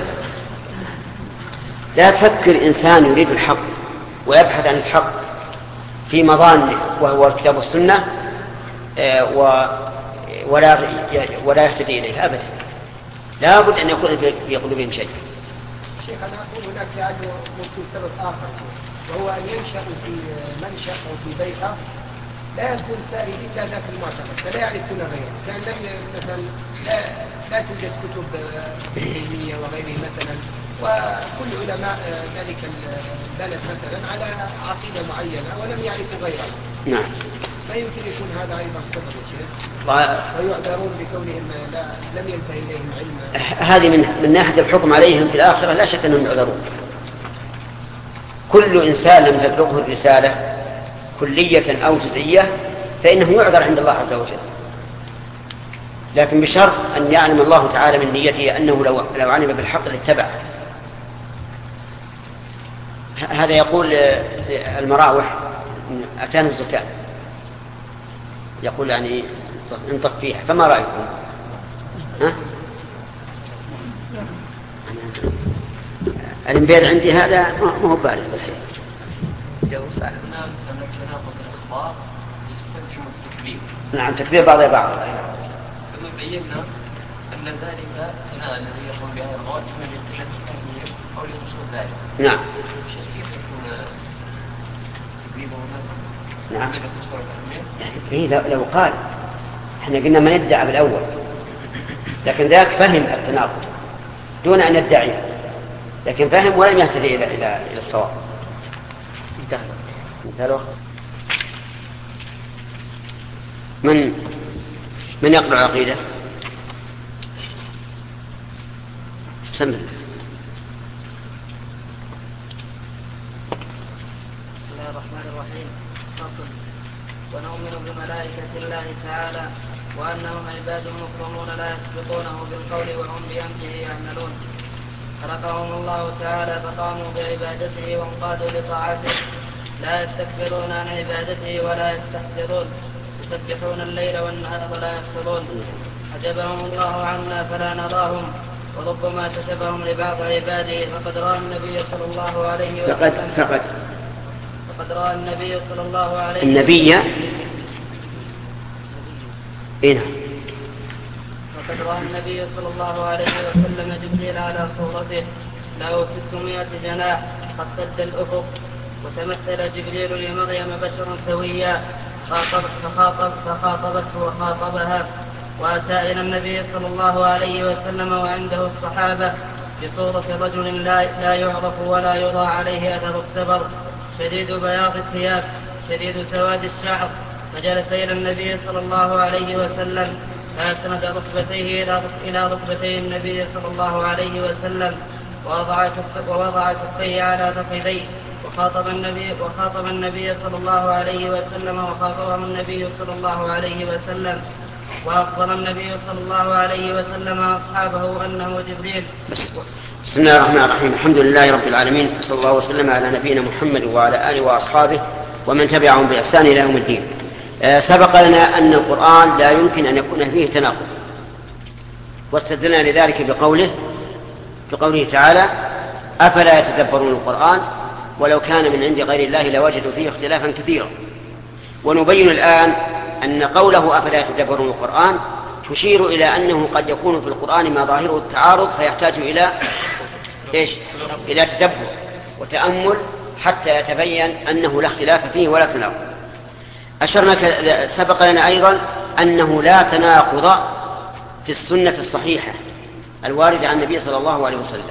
لا تفكر إنسان يريد الحق ويبحث عن الحق في مظانه وهو الكتاب والسنة ولا يهتدي إليه أبدا. لا بد أن يكون في قلوبهم شيء. شيخ أنا أقول هناك يعني ممكن سبب آخر، وهو أن ينشأ في منشأ أو في بيئة لا يكون ساري إلا ذاك المعتقد، فلا يعرفون غيره. كان مثلا لا توجد كتب علمية وغيره مثلا، وكل علماء ذلك البلد مثلا على عقيدة معينة ولم يعرفوا غيرها. نعم. لا يمكن يكون هذا أيضا سبب يا شيخ، ويعذرون بكونهم لم ينتهي إليهم علم. هذه من ناحية الحكم عليهم في الآخرة لا شك أنهم يعذرون. كل إنسان لم تبلغه الرسالة كلية أو جزئية فإنه يعذر عند الله عز وجل، لكن بشرط أن يعلم الله تعالى من نيته أنه لو علم بالحق لاتبع. هذا يقول المراوح أتانا الزكاة، يقول يعني انطق فيها، فما رأيكم؟ الانبياء عندي هذا ما هو بارد بالحياة. نعم تكبير بعض بعض. ثم بينا أن ذلك الذي يقوم بهذا الغالب من قلة التهمير أو لقصور ذلك. نعم. كيف يكون تكذيبه هنا؟ نعم. إيه لو قال احنا قلنا ما ندعي بالأول، لكن ذاك فهم التناقض دون أن يدعي، لكن فهم ولم يهتدي إلى الصواب. انتهى الوقت. من يقرأ العقيدة؟ بسم الله. بسم الله الرحمن الرحيم. فصل. ونؤمن بملائكة الله تعالى وأنهم عباد مكرمون لا يسبقونه بالقول وهم بأمره يعملون. خلقهم الله تعالى فقاموا بعبادته وانقادوا لطاعته لا يستكبرون عن عبادته ولا يستحسرون يسبحون الليل والنهار ولا يفترون. حجبهم الله عنا فلا نراهم وربما كتبهم لبعض عباده فقد رأى النبي صلى الله عليه وسلم فقد رأى النبي صلى الله عليه وسلم النبي وقد رأى النبي صلى الله عليه وسلم جبريل على صورته له 600 جناح قد سد الأفق. وتمثل جبريل لمريم بشرا سويا فخاطبته وخاطبها. وأتى إلى النبي صلى الله عليه وسلم وعنده الصحابة بصورة رجل لا يعرف ولا يرى عليه أثر السفر شديد بياض الثياب شديد سواد الشعر. فجلس إلى النبي صلى الله عليه وسلم فأسند ركبتيه إلى ركبتي النبي صلى الله عليه وسلم ووضع كفيه على فخذيه وخاطب النبي صلى الله عليه وسلم وخاطبه النبي صلى الله عليه وسلم. وأخبر النبي صلى الله عليه وسلم أصحابه أنه جبريل. بسم الله الرحمن الرحيم. الحمد لله رب العالمين، صلى الله وسلم على نبينا محمد وعلى آله وأصحابه ومن تبعهم بإحسان إلى يوم الدين. سبق لنا أن القرآن لا يمكن أن يكون فيه تناقض، واستدلنا لذلك بقوله تعالى أفلا يتدبرون القرآن ولو كان من عند غير الله لوجدوا فيه اختلافا كثيرا. ونبين الآن أن قوله أفلا يتدبرون القرآن تشير إلى أنه قد يكون في القرآن ما ظاهره التعارض فيحتاج إلى تدبر وتأمل حتى يتبين أنه لا اختلاف فيه ولا تناقض. سبق لنا أيضا أنه لا تناقض في السنة الصحيحة الواردة عن النبي صلى الله عليه وسلم،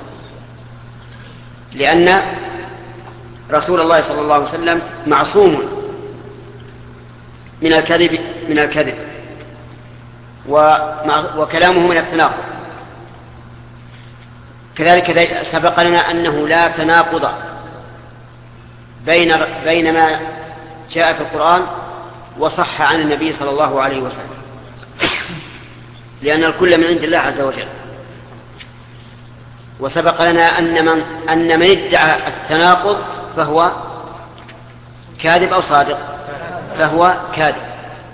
لأن رسول الله صلى الله عليه وسلم معصوم من الكذب وكلامه من التناقض. كذلك سبق لنا أنه لا تناقض بين ما جاء في القرآن وصح عن النبي صلى الله عليه وسلم، لأن الكل من عند الله عز وجل. وسبق لنا أن من ادعى التناقض فهو كاذب أو صادق، فهو كاذب،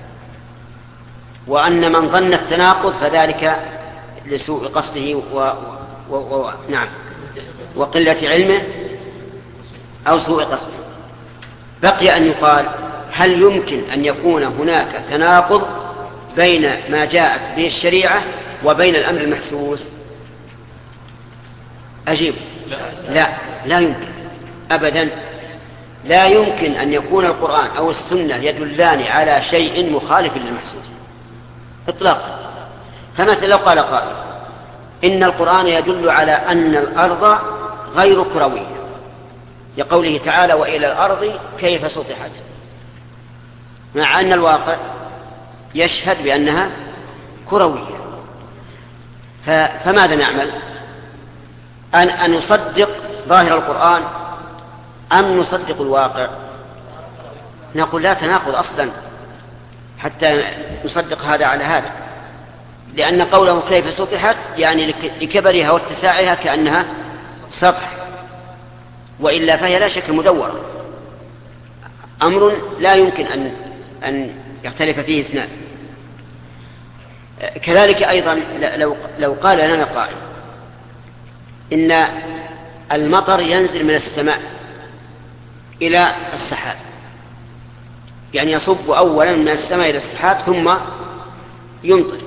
وأن من ظن التناقض فذلك لسوء قصده نعم وقلة علمه أو سوء قصده. بقي أن يقال هل يمكن أن يكون هناك تناقض بين ما جاءت به الشريعة وبين الأمر المحسوس؟ أجيب لا يمكن أبدا. لا يمكن أن يكون القرآن أو السنة يدلان على شيء مخالف للمحسوس إطلاقا. فمثلا لو قال قائل إن القرآن يدل على أن الأرض غير كروية لقوله تعالى وإلى الأرض كيف سطحت، مع أن الواقع يشهد بأنها كروية. فماذا نعمل؟ أن نصدق ظاهر القرآن أم نصدق الواقع؟ نقول لا تناقض أصلا حتى نصدق هذا على هذا، لأن قوله كيف سطحت يعني لكبرها واتساعها كأنها سطح، وإلا فهي لا شك مدورة، أمر لا يمكن أن يختلف فيه اثنان. كذلك أيضا لو قال لنا قائل إن المطر ينزل من السماء إلى السحاب، يعني يصب أولا من السماء إلى السحاب ثم يمطر،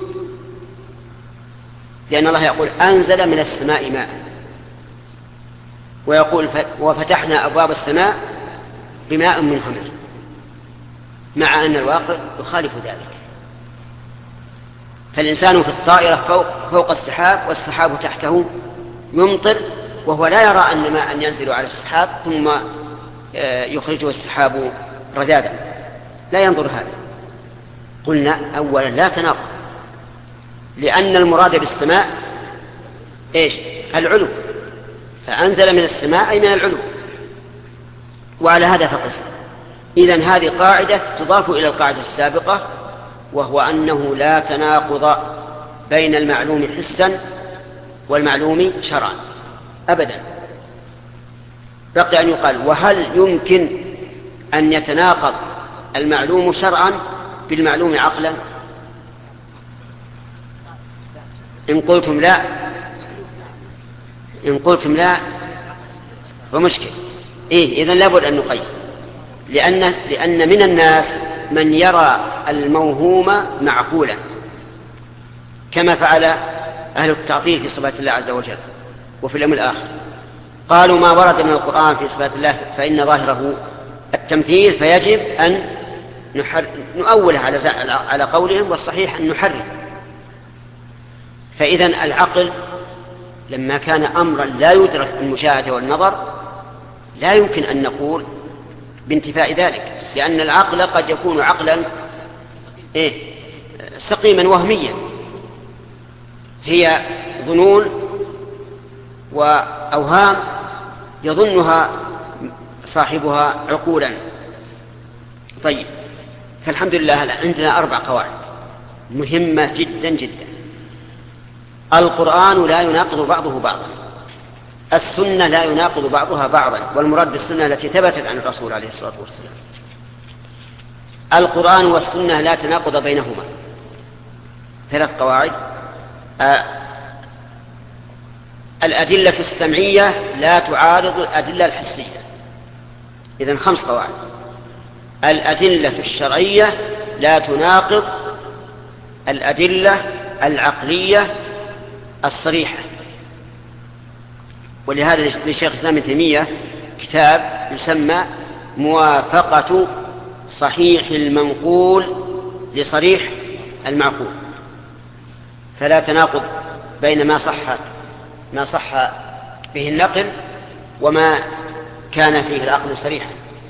لأن الله يقول أنزل من السماء ماء، ويقول وفتحنا أبواب السماء بماء منهمر، مع أن الواقع يخالف ذلك. فالإنسان في الطائرة فوق السحاب والسحاب تحته يمطر، وهو لا يرى أن ماء ينزل على السحاب ثم يخرجه السحاب رذاذا، لا ينظر هذا. قلنا أولا لا تناقض، لأن المراد بالسماء إيش؟ العلو، فأنزل من السماء أي من العلو، وعلى هذا فقس. إذن هذه قاعدة تضاف إلى القاعدة السابقة، وهو أنه لا تناقض بين المعلوم حسا والمعلوم شرعا أبدا. بقي أن يقال وهل يمكن أن يتناقض المعلوم شرعا بالمعلوم عقلا؟ إن قلتم لا فمشكل. إذن لابد أن نقيد، لأن من الناس من يرى الموهوم معقولا كما فعل أهل التعطيل في صفات الله عز وجل وفي اليوم الآخر. قالوا ما ورد من القرآن في صفات الله فإن ظاهره التمثيل، فيجب أن نؤوله على قولهم، والصحيح أن نحرم. فإذا العقل لما كان أمرا لا يدرك بالمشاهدة والنظر لا يمكن أن نقول بانتفاء ذلك، لأن العقل قد يكون عقلا سقيما وهميا، هي ظنون وأوهام يظنها صاحبها عقولا. طيب، فالحمد لله عندنا 4 قواعد مهمة جدا جدا. القرآن لا يناقض بعضه بعضا، السنة لا يناقض بعضها بعضا، والمراد بالسنة التي ثبتت عن الرسول عليه الصلاة والسلام. القرآن والسنة لا تناقض بينهما. 3 قواعد. الأدلة السمعية لا تعارض الأدلة الحسية. إذن 5 قواعد. الأدلة الشرعية لا تناقض الأدلة العقلية الصريحة. ولهذا لشيخ الإسلام ابن تيمية كتاب يسمى موافقة صحيح المنقول لصريح المعقول. فلا تناقض بين ما صح به النقل وما كان فيه العقل صريحا.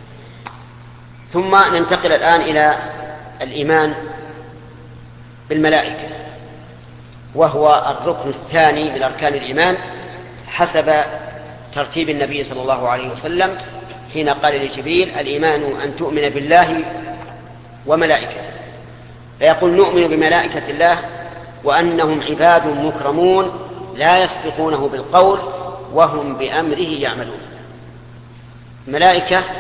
ثم ننتقل الآن إلى الإيمان بالملائكة، وهو الركن الثاني من أركان الإيمان حسب ترتيب النبي صلى الله عليه وسلم حين قال لجبريل الإيمان أن تؤمن بالله وملائكته، فيقول نؤمن بملائكة الله وأنهم عباد مكرمون لا يسبقونه بالقول وهم بأمره يعملون. ملائكة،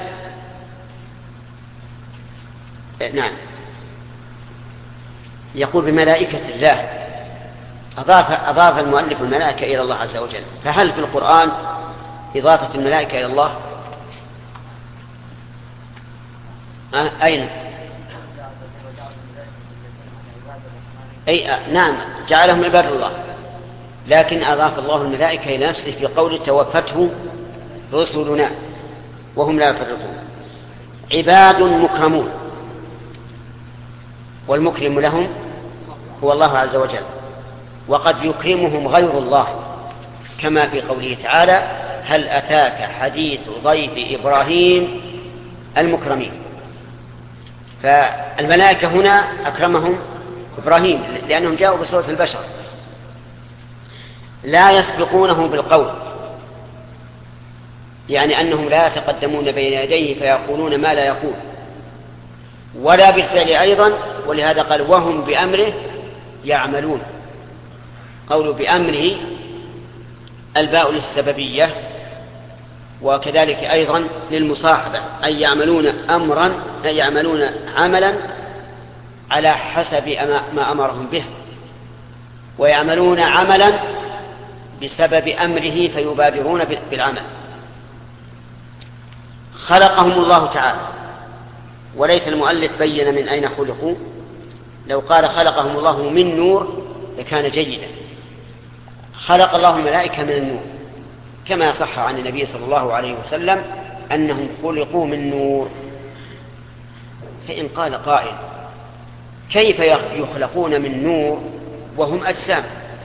نعم، يقول بملائكة الله، أضاف المؤلف الملائكة إلى الله عز وجل. فهل في القرآن إضافة الملائكة إلى الله؟ أين؟ نعم، جعلهم عباد الله، لكن أضاف الله الملائكة إلى نفسه في قول توفته رسلنا وهم لا يفرطون. عباد مكرمون، والمكرم لهم هو الله عز وجل، وقد يكرمهم غير الله كما في قوله تعالى هل أتاك حديث ضيف إبراهيم المكرمين. فالملائكة هنا أكرمهم إبراهيم لأنهم جاءوا بصورة البشر. لا يسبقونه بالقول، يعني أنهم لا يتقدمون بين يديه فيقولون ما لا يقول، ولا بالفعل أيضا، ولهذا قال وهم بأمره يعملون. قولوا بأمره الباء للسببية، وكذلك أيضا للمصاحبة، أي يعملون أمرا، أي يعملون عملا على حسب ما أمرهم به، ويعملون عملا بسبب أمره فيبادرون بالعمل. خلقهم الله تعالى، وليس المؤلف بين من أين خلقوا. لو قال خلقهم الله من نور لكان جيدا. خلق الله الملائكة من النور كما صح عن النبي صلى الله عليه وسلم أنهم خلقوا من نور. فإن قال قائل كيف يخلقون من نور وهم أجسام؟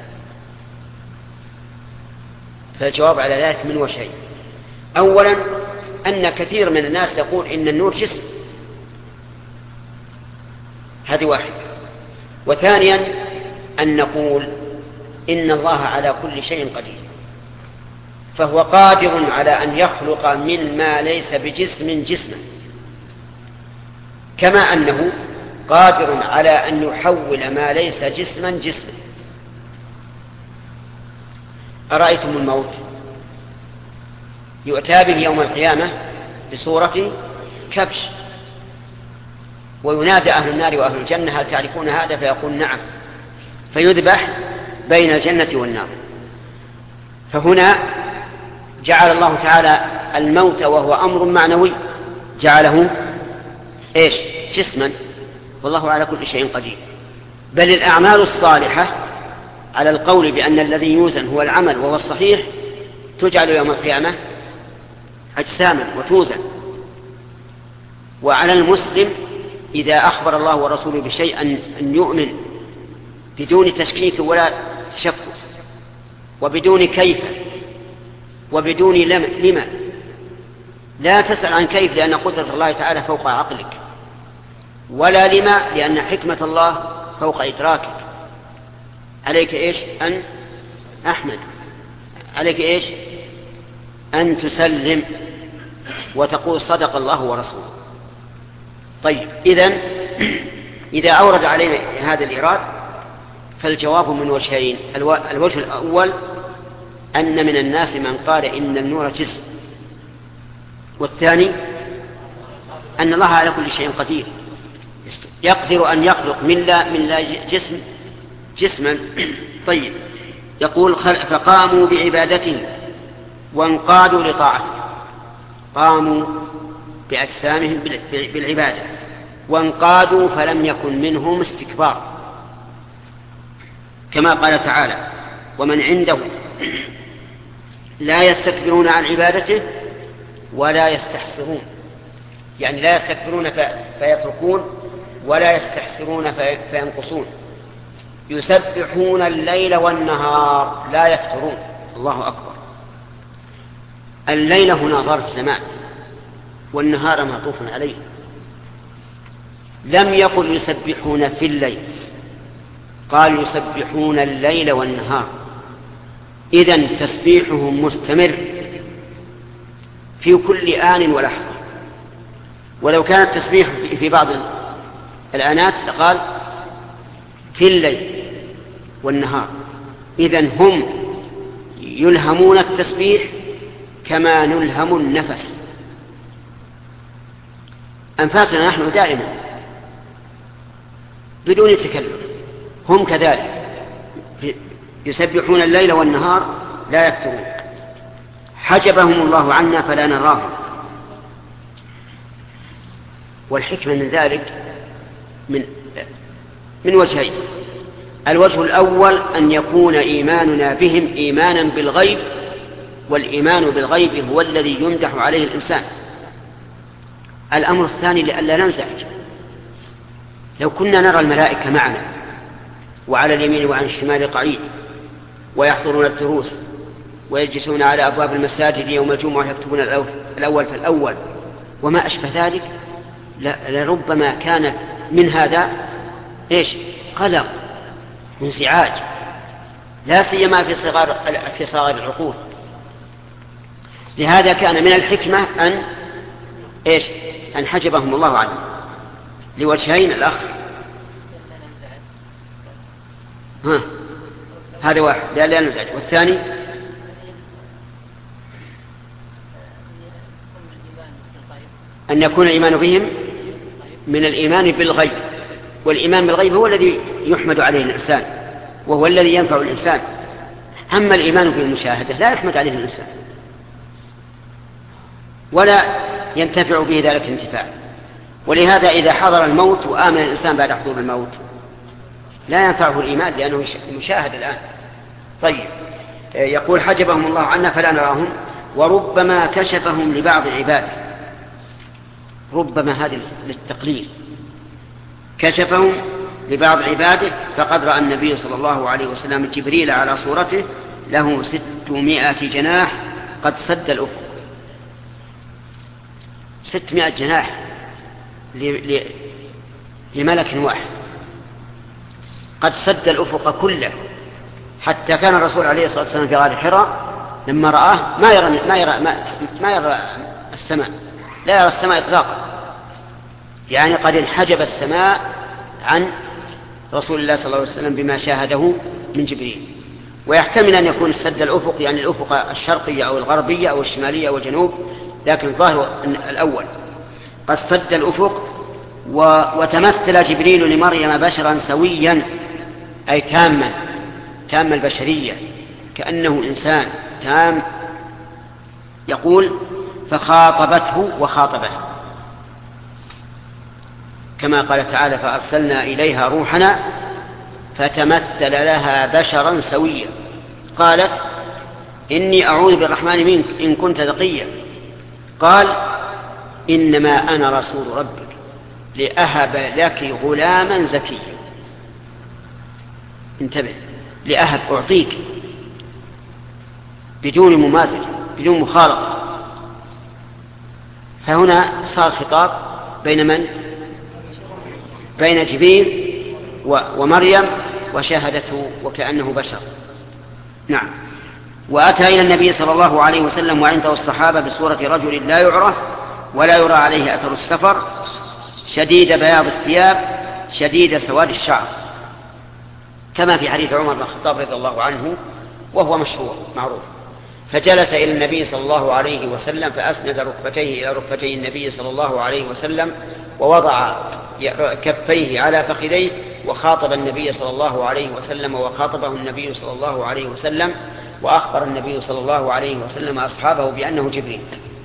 فالجواب على ذلك من وجهين. أولا أن كثير من الناس يقول إن النور جسم، هذه واحدة. وثانيا أن نقول إن الله على كل شيء قدير، فهو قادر على أن يخلق من ما ليس بجسم جسما، كما أنه قادر على أن يحول ما ليس جسما جسما. أرأيتم الموت يؤتى به يوم القيامة بصورة كبش، وينادى أهل النار وأهل الجنة هل تعرفون هذا؟ فيقول نعم، فيذبح بين الجنة والنار. فهنا جعل الله تعالى الموت وهو أمر معنوي جعله إيش؟ جسما، والله على كل شيء قدير. بل الأعمال الصالحة على القول بأن الذي يوزن هو العمل وهو الصحيح تجعل يوم القيامة أجساما وتوزن. وعلى المسلم إذا أخبر الله ورسوله بشيء أن يؤمن بدون تشكيك ولا تشكك، وبدون كيف، وبدون لما. لا تسأل عن كيف لأن قدرة الله تعالى فوق عقلك، ولا لما لأن حكمة الله فوق إدراكك. عليك إيش؟ أن أحمد، عليك إيش؟ أن تسلم وتقول صدق الله ورسوله. طيب، إذا أورد علينا هذا الإيراد فالجواب من وجهين. الوجه الأول أن من الناس من قال إن النور جسم، والثاني أن الله على كل شيء قدير، يقدر أن يخلق من لا جسم جسما. طيب، يقول فقاموا بعبادته وانقادوا لطاعته. قاموا بأجسامهم بالعبادة وانقادوا فلم يكن منهم استكبار، كما قال تعالى ومن عنده لا يستكبرون عن عبادته ولا يستحسرون، يعني لا يستكبرون فيتركون ولا يستحسرون فينقصون. يسبحون الليل والنهار لا يفترون. الله أكبر. الليل هنا ظرف زمان والنهار معطوف عليه. لم يقل يسبحون في الليل، قال يسبحون الليل والنهار. إذن تسبيحهم مستمر في كل آن ولحظة. ولو كان التسبيح في بعض الآنات لقال في الليل والنهار. إذن هم يلهمون التسبيح كما نلهم النفس. أنفاسنا نحن دائما بدون تكلم، هم كذلك يسبحون الليل والنهار لا يفترون. حجبهم الله عنا فلا نراهم. والحكمة من ذلك من وجهين. الوجه الأول أن يكون إيماننا بهم إيمانا بالغيب، والإيمان بالغيب هو الذي يمدح عليه الإنسان. الأمر الثاني لئلا ننزعج. لو كنا نرى الملائكة معنا وعلى اليمين وعن الشمال قعيد ويحضرون الدروس ويجلسون على أبواب المساجد يوم الجمعة يكتبون الأول فالأول وما أشبه ذلك، لربما كان من هذا قلق وانزعاج، لا سيما في صغار العقول. لهذا كان من الحكمة أن حجبهم الله عنه لوجهين. الأخ هذا واحد لا نزعج. والثاني أن يكون الإيمان بهم من الإيمان بالغيب، والإيمان بالغيب هو الذي يحمد عليه الإنسان وهو الذي ينفع الإنسان. أما الإيمان بالمشاهدة لا يحمد عليه الإنسان ولا ينتفع به ذلك الانتفاع. ولهذا إذا حضر الموت وآمن الإنسان بعد حضور الموت لا ينفعه الإيمان لأنه يشاهد الآن. طيب، يقول حجبهم الله عنا فلا نراهم وربما كشفهم لبعض عباده. ربما هذه للتقليل. كشفهم لبعض عباده، فقد رأى النبي صلى الله عليه وسلم جبريل على صورته له 600 جناح قد سد الأفق. 600 جناح لملك واحد. قد سد الأفق كله، حتى كان الرسول عليه الصلاة والسلام في غار حراء لما رآه ما يرى السماء، لا يرى السماء إطلاقا، يعني قد انحجب السماء عن رسول الله صلى الله عليه وسلم بما شاهده من جبريل. ويحتمل أن يكون سد الأفق يعني الأفق الشرقية أو الغربية أو الشمالية أو الجنوب، لكن الظاهر الأول قد سد الأفق. وتمثل جبريل لمريم بشرا سويا، أي تام البشرية، كأنه إنسان تام. يقول فخاطبته وخاطبه، كما قال تعالى فأرسلنا إليها روحنا فتمثل لها بشرا سويا. قالت إني أعوذ بالرحمن منك إن كنت تقيا. قال إنما أنا رسول ربك لأهب لك غلاما زكيا. انتبه، لأهب أعطيك بدون مماثل بدون مخالطة. فهنا صار خطاب بين من؟ بين جبريل ومريم وشاهدته وكأنه بشر. نعم. وأتى إلى النبي صلى الله عليه وسلم وعنده الصحابة بصورة رجل لا يعرف ولا يرى عليه أثر السفر، شديد بياض الثياب شديد سواد الشعر، كما في حديث عمر بن الخطاب رضي الله عنه وهو مشهور معروف. فجلس إلى النبي صلى الله عليه وسلم فأسند ركبتيه إلى ركبتي النبي صلى الله عليه وسلم ووضع كفيه على فخذيه وخاطب النبي صلى الله عليه وسلم وخاطبه النبي صلى الله عليه وسلم، وأخبر النبي صلى الله عليه وسلم أصحابه بأنه جبريل.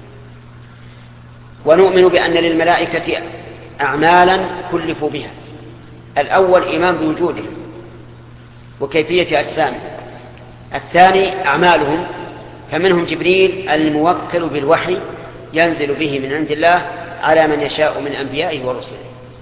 ونؤمن بأن للملائكة أعمالا كلفوا بها. الأول إيمان بوجوده وكيفية أجسامه. الثاني أعمالهم، فمنهم جبريل الموكل بالوحي ينزل به من عند الله على من يشاء من أنبيائه ورسله.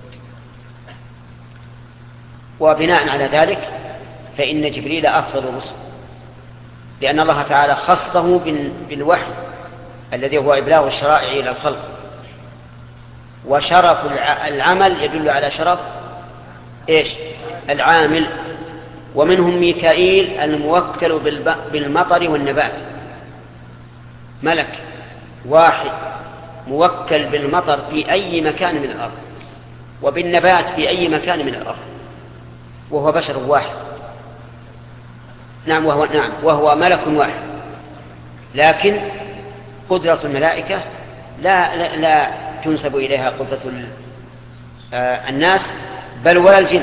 وبناء على ذلك فإن جبريل أفضل الرسل، لأن الله تعالى خصه بالوحي الذي هو إبلاغ الشرائع إلى الخلق. وشرف العمل يدل على شرف العامل. ومنهم ميكائيل الموكل بالمطر والنبات، ملك واحد موكل بالمطر في أي مكان من الأرض وبالنبات في أي مكان من الأرض، وهو بشر واحد. نعم وهو ملك واحد. لكن قدرة الملائكة لا تنسب إليها قدرة الناس بل ولا الجن.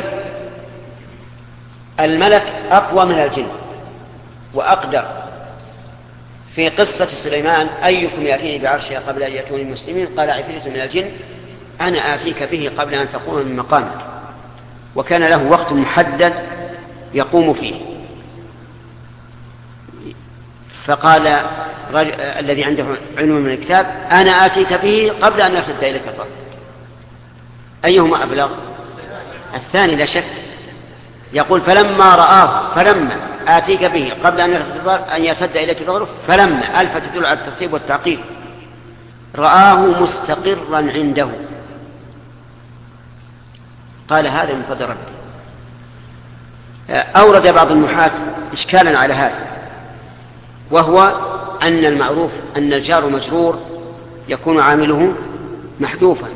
الملك أقوى من الجن وأقدر. في قصة سليمان أيكم يأتيني بعرشها قبل أن يأتوني مسلمين قال عفريت من الجن أنا آتيك به قبل أن تقوم من مقامك. وكان له وقت محدد يقوم فيه. فقال الذي عنده علم من الكتاب أنا آتيك به قبل أن يرتد إليك الطرف. أيهما أبلغ؟ الثاني لا شك. يقول فلما آتيك به قبل أن يرتد إليك الطرف، فلما ألف تدل على الترتيب والتعقيب، رآه مستقرا عنده قال هذا من فضل ربي. أورد بعض النحاة إشكالا على هذا، وهو أن المعروف أن الجار مجرور يكون عامله محذوفا.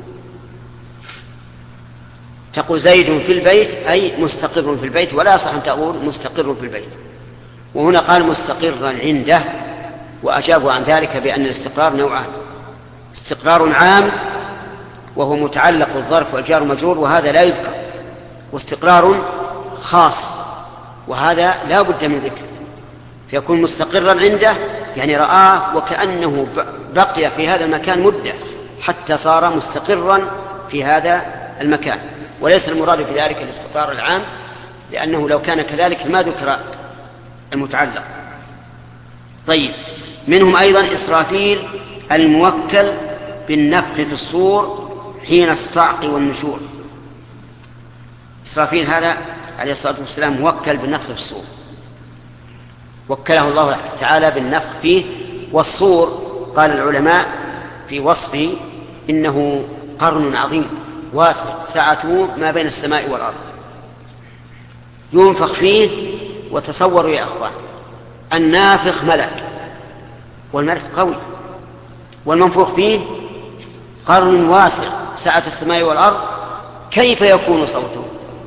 تقول زيد في البيت أي مستقر في البيت، ولا يصح أن تقول مستقر في البيت. وهنا قال مستقرا عنده، وأجابوا عن ذلك بأن الاستقرار نوعان: استقرار عام وهو متعلق بالظرف والجار مجرور وهذا لا يذكر، واستقرار خاص وهذا لا بد من ذكر. فيكون مستقرا عنده يعني رآه وكأنه بقي في هذا المكان مدة حتى صار مستقرا في هذا المكان، وليس المراد في ذلك الاستقرار العام، لأنه لو كان كذلك ما ذكر المتعلق. طيب، منهم أيضا إسرافيل الموكل بالنفخ في الصور حين الصعق والنشور. إسرافيل هذا عليه الصلاة والسلام موكل بالنفخ في الصور، وكله الله تعالى بالنفخ فيه. والصور قال العلماء في وصفه إنه قرن عظيم واسع سعته ما بين السماء والأرض. ينفخ فيه. وتصوروا يا أخوان، النافخ ملك والملك قوي، والمنفوخ فيه قرن واسع سعة السماء والأرض، كيف يكون صوته؟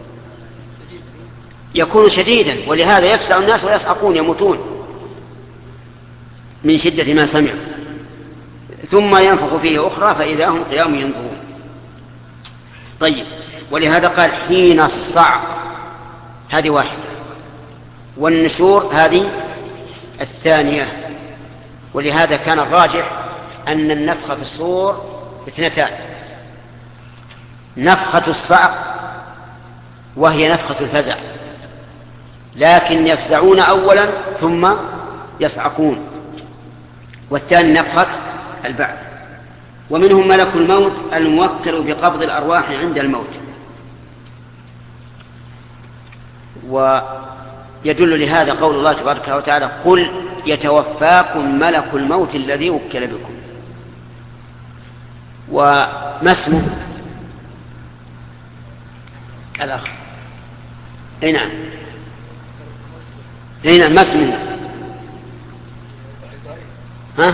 يكون شديدا، ولهذا يفزع الناس ويصعقون يموتون من شدة ما سمعوا. ثم ينفخ فيه أخرى فإذا هم قيام ينظرون. طيب، ولهذا قال حين الصعق، هذه واحدة، والنشور هذه الثانية. ولهذا كان الراجح أن النفخ في الصور اثنتان: نفخة الصعق وهي نفخة الفزع، لكن يفزعون أولا ثم يصعقون، والثاني نفخة البعث. ومنهم ملك الموت الموكل بقبض الأرواح عند الموت. ويدل لهذا قول الله تبارك وتعالى: قل يتوفاكم ملك الموت الذي وكل بكم. وما اسمه الأخ؟ أي نعم، أي نعم، ما اسمه؟ ها؟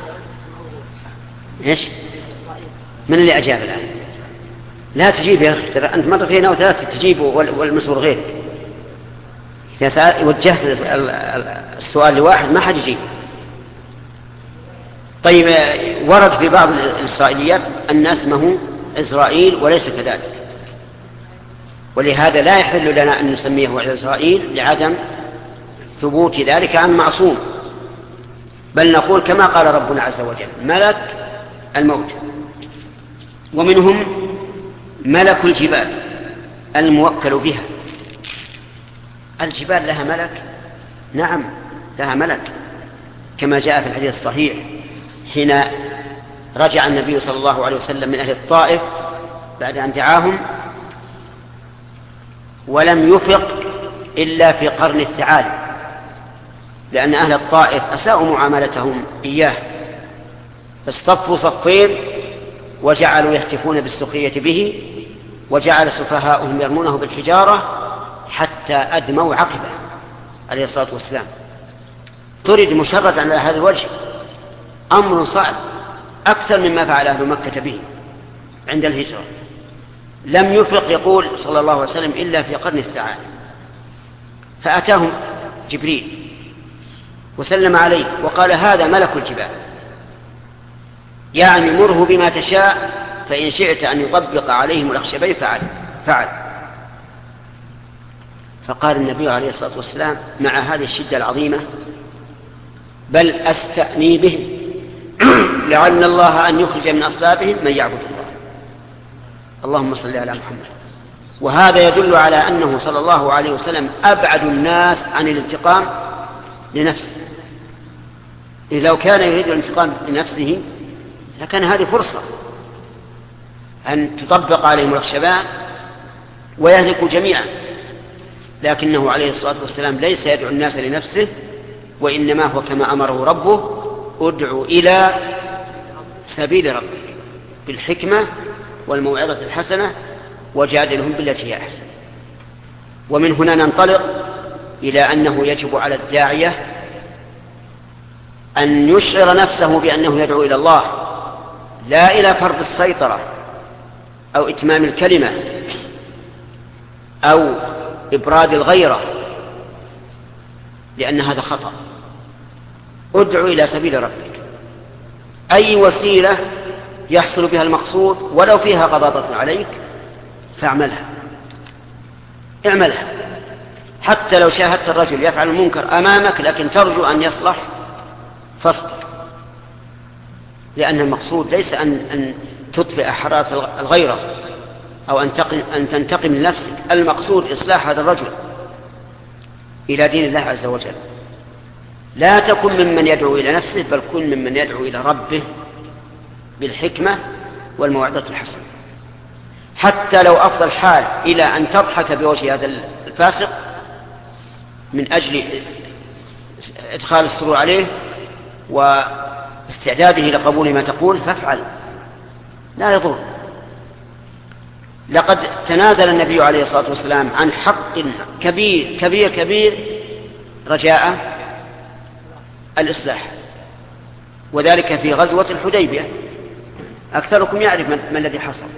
إيش؟ من اللي أجاب الآن؟ لا تجيب يا أخي، أنت مرتين أو ثلاثة تجيب والمسؤول غيرك. إذا وجهت السؤال لواحد ما حد يجيب. طيب، ورد في بعض الإسرائيليات أن اسمه إسرائيل وليس كذلك، ولهذا لا يحل لنا أن نسميه إسرائيل لعدم ثبوت ذلك عن معصوم، بل نقول كما قال ربنا عز وجل: ملك الموت. ومنهم ملك الجبال الموكل بها. الجبال لها ملك؟ نعم لها ملك، كما جاء في الحديث الصحيح حين رجع النبي صلى الله عليه وسلم من أهل الطائف بعد أن دعاهم، ولم يفق إلا في قرن الثعالب، لأن أهل الطائف أساءوا معاملتهم إياه، فاصطفوا صفين وجعلوا يهتفون بالسخرية به، وجعل سفهاؤهم يرمونه بالحجارة حتى أدموا عقبه عليه الصلاة والسلام. تريد مشرد على هذا الوجه، أمر صعب أكثر مما فعل أهل مكة به عند الهجرة. لم يفق يقول صلى الله عليه وسلم إلا في قرن الثعالب، فأتاهم جبريل وسلم عليه وقال: هذا ملك الجبال، يعني مره بما تشاء، فإن شئت أن يطبق عليهم الأخشبين فعل. فقال النبي عليه الصلاة والسلام مع هذه الشدة العظيمة: بل أستأني به لعل الله أن يخرج من أصلابهم من يعبد الله. اللهم صل على محمد. وهذا يدل على أنه صلى الله عليه وسلم أبعد الناس عن الانتقام لنفسه. إذا لو كان يريد الانتقام لنفسه لكان هذه فرصة أن تطبق عليهم الأخشبان ويهلكوا جميعا، لكنه عليه الصلاة والسلام ليس يدعو الناس لنفسه، وإنما هو كما أمره ربه: ادعو إلى سبيل ربك بالحكمة والموعظة الحسنة وجادلهم بالتي هي أحسن. ومن هنا ننطلق إلى أنه يجب على الداعية أن يشعر نفسه بأنه يدعو إلى الله، لا إلى فرض السيطرة أو إتمام الكلمة أو إبراد الغيرة، لأن هذا خطأ. ادعو إلى سبيل ربك، أي وسيلة يحصل بها المقصود ولو فيها غضاضة عليك فاعملها، اعملها. حتى لو شاهدت الرجل يفعل المنكر أمامك لكن ترجو أن يصلح فاصبر، لأن المقصود ليس أن تطفئ حرارة الغيرة أو أن تنتقم لنفسك، المقصود إصلاح هذا الرجل إلى دين الله عز وجل. لا تكن ممن يدعو إلى نفسه، بل كن ممن يدعو إلى ربه بالحكمة والموعظة الحسنة. حتى لو أفضل الحال إلى أن تضحك بوجه هذا الفاسق من أجل إدخال السرور عليه واستعداده لقبول ما تقول، فافعل، لا يضر. لقد تنازل النبي عليه الصلاة والسلام عن حق كبير كبير كبير رجاء الإصلاح، وذلك في غزوة الحديبية. أكثركم يعرف ما الذي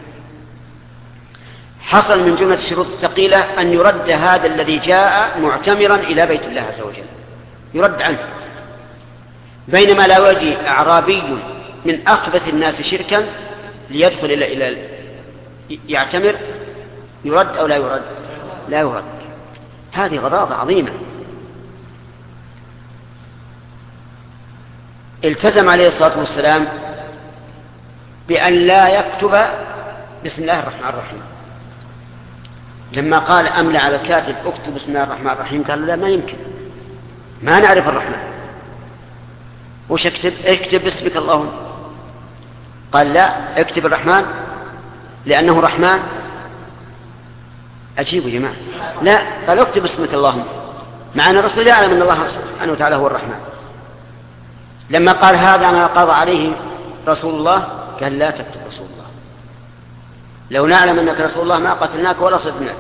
حصل من جملة الشروط الثقيلة أن يرد هذا الذي جاء معتمرا إلى بيت الله عز وجل، يرد عنه، بينما لا يجي أعرابي من أخبث الناس شركا ليدخل إلى يعتمر، يرد أو لا يرد؟ لا يرد. هذه غضاضة عظيمة. التزم عليه الصلاة والسلام بأن لا يكتب بسم الله الرحمن الرحيم. لما قال أملى على الكاتب اكتب بسم الله الرحمن الرحيم، قال لا، ما يمكن، ما نعرف الرحمن، وش اكتب باسمك اللهم. قال لا، اكتب الرحمن لأنه رحمن. أجيبوا يا جماعة، لا، قال اكتب باسمك اللهم، مع أن الرسول يعلم أن الله سبحانه وتعالى هو الرحمن. لما قال هذا ما قضى عليه رسول الله، قال لا تكتب رسول الله، لو نعلم أنك رسول الله ما قتلناك ولا صدناك.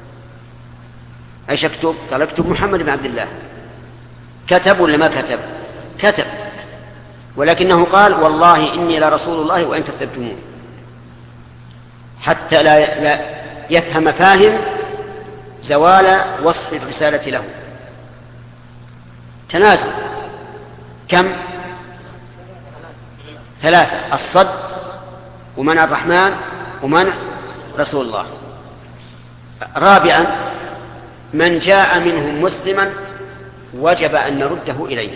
ايش اكتب؟ قال اكتب محمد بن عبد الله. كتب ولا ما كتب؟ كتب، ولكنه قال والله إني لرسول الله وإن كذبتموه، حتى لا يفهم فاهم زوال وصف الرسالة له. تنازل كم؟ 3: الصد، ومنع الرحمن، ومنع رسول الله. 4: من جاء منهم مسلما وجب أن نرده إليه،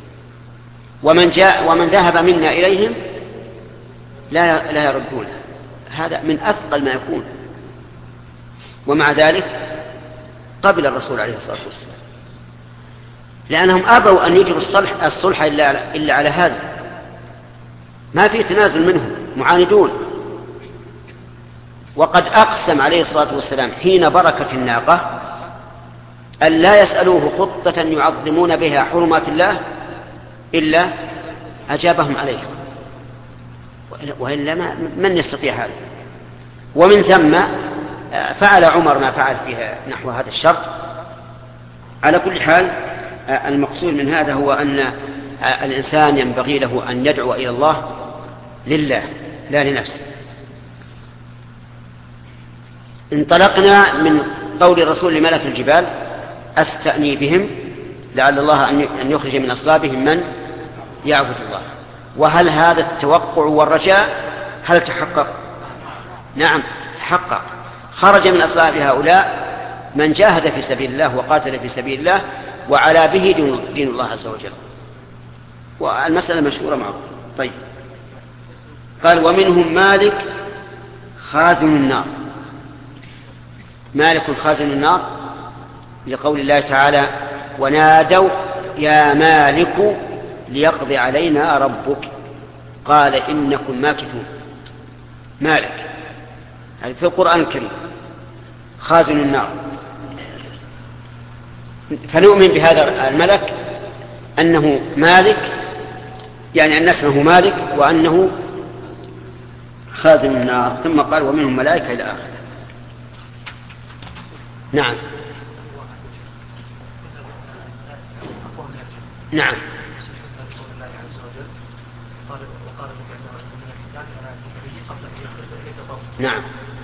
ومن ذهب منا إليهم لا يردونه. هذا من أثقل ما يكون. ومع ذلك قبل الرسول عليه الصلاة والسلام، لأنهم أبوا أن يجروا الصلح إلا على هذا. ما في تنازل منهم، معاندون. وقد أقسم عليه الصلاة والسلام حين بركت الناقة أن لا يسألوه خطة يعظمون بها حرمات الله إلا أجابهم عليها، وإلا من يستطيع هذا. ومن ثم فعل عمر ما فعل فيها نحو هذا الشرط. على كل حال، المقصود من هذا هو أن الإنسان ينبغي له أن يدعو إلى الله لله لا لنفسه. انطلقنا من قول الرسول لملك الجبال: أستأني بهم لعل الله أن يخرج من أصلابهم من يعبد الله. وهل هذا التوقع والرجاء هل تحقق؟ نعم تحقق. خرج من أصلاب هؤلاء من جاهد في سبيل الله وقاتل في سبيل الله وعلى به دين الله عز وجل. والمسألة مشهورة معه. طيب، قال: ومنهم مالك خازن النار. مالك خازن النار لقول الله تعالى: ونادوا يا مالك ليقضي علينا ربك قال إنكم ماكثون. مالك هذا في القرآن الكريم، خازن النار. فنؤمن بهذا الملك أنه مالك، يعني أن اسمه مالك وأنه خازن النار. ثم قال: ومنهم ملائكة إلى آخره. نعم نعم نعم.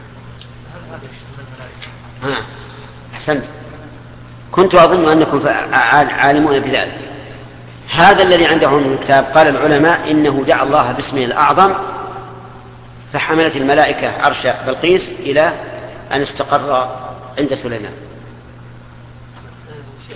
أحسنت، كنت أظن أنكم عالمون بذلك. هذا الذي عندهم من الكتاب، قال العلماء إنه دعا الله باسمه الأعظم فحملت الملائكة عرش بلقيس إلى أن استقر عند سليمان. شيخ،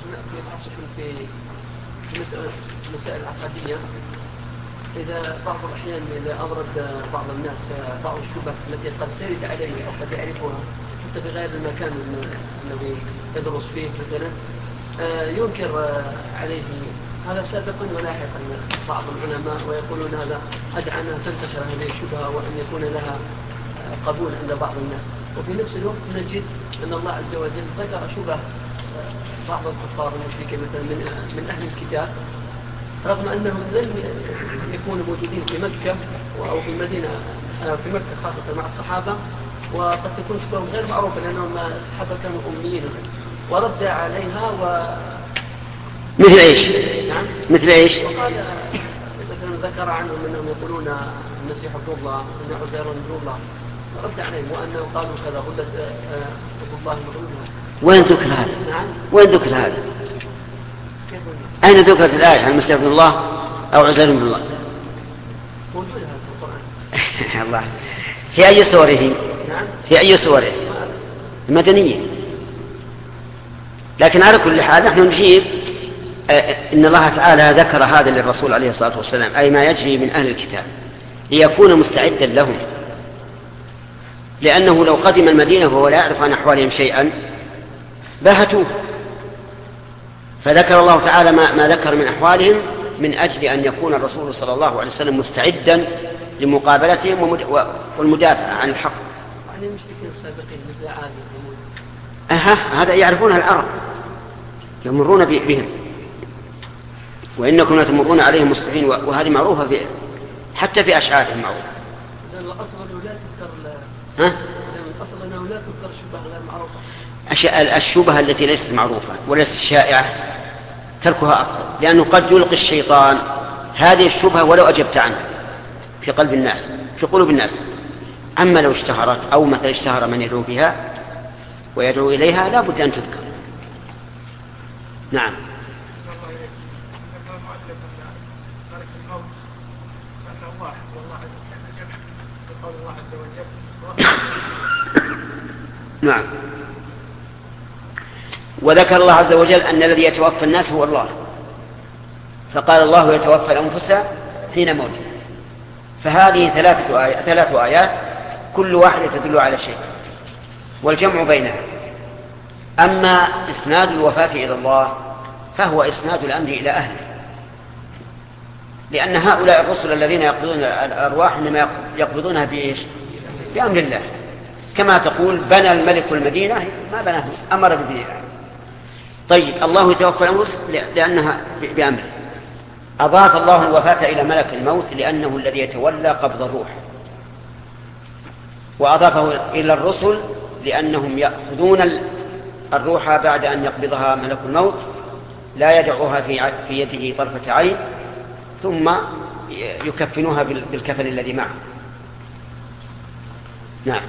في مسائل العقدية، إذا بعض الأحيان إذا أورد بعض الناس بعض الشبه التي قد ترد عليه أو قد يعرفها حتى في غير المكان الذي يدرس فيه مثلا، ينكر عليه هذا سابقا ولاحقا بعض العلماء، ويقولون هذا أدعى أن تنتشر هذه الشبهة وأن يكون لها قبول عند بعض الناس. وفي نفس الوقت نجد أن الله عز وجل ذكر شبه بعض الكفار المشركين مثلا من أهل الكتاب، رغم أنهم لم يكونوا موجودين في مكة أو في المدينة، في مكة خاصة مع الصحابة، وقد تكون شبههم غير معروفة لأنهم الصحابة كانوا أميين، ورد عليها مثل إيش؟ نعم؟ مثل إيش؟ وقال مثلا ذكر عنهم أنهم يقولون المسيح عبد الله وأن عزير عبد الله، رد عليهم وأنه قالوا كذا غلة عبد الله مغلولها. وين ذكر هذا؟ نعم؟ وين ذكر هذا؟ أين ذكرت الآية عن المسيح ابن الله أو عزير بن الله؟ موجودة في القرآن. الله. في أي سوره؟ نعم؟ في أي سوره؟ المدنية. لكن على كل حال نحن نجيب إن الله تعالى ذكر هذا للرسول عليه الصلاة والسلام، أي ما يجري من أهل الكتاب، ليكون مستعدا لهم، لأنه لو قدم المدينة وهو لا يعرف عن أحوالهم شيئا باهتوه، فذكر الله تعالى ما ذكر من أحوالهم من أجل أن يكون الرسول صلى الله عليه وسلم مستعدا لمقابلتهم والمدافع عن الحق. يعني المشركين السابقين مثل عاد هذا يعرفونها العرب، يمرون بهم، وإنكم لتمرون عليهم مصبحين، وهذه معروفة حتى في أشعارهم معروفة. لأن الأصل أنه لا تذكر الأصل أنه لا تذكر شبه غير معروفة. الشبهة التي ليست معروفة وليست شائعة تركها أفضل، لأنه قد يلقي الشيطان هذه الشبهة ولو أجبت عنها في قلب الناس، في قلوب الناس. أما لو اشتهرت أو مثلا اشتهر من يدعو بها ويدعو إليها لا بد أن تذكر. نعم. نعم. وذكر الله عز وجل أن الذي يتوفى الناس هو الله، فقال الله يتوفى الأنفس حين موتها. فهذه ثلاث آيات كل واحدة تدل على شيء والجمع بينها. أما إسناد الوفاة إلى الله فهو إسناد الأمر إلى أهله، لأن هؤلاء الرسل الذين يقبضون الأرواح إنما يقبضونها بإيش؟ بأمر الله، كما تقول بنى الملك المدينة ما بناه، أمر ببنائها. طيب الله يتوفى الأنفس لأنها بأمره. أضاف الله الوفاة إلى ملك الموت لأنه الذي يتولى قبض الروح، وأضافه إلى الرسل لأنهم يأخذون الروح بعد أن يقبضها ملك الموت، لا يدعوها في يده طرفة عين، ثم يكفنوها بالكفن الذي معه. نعم.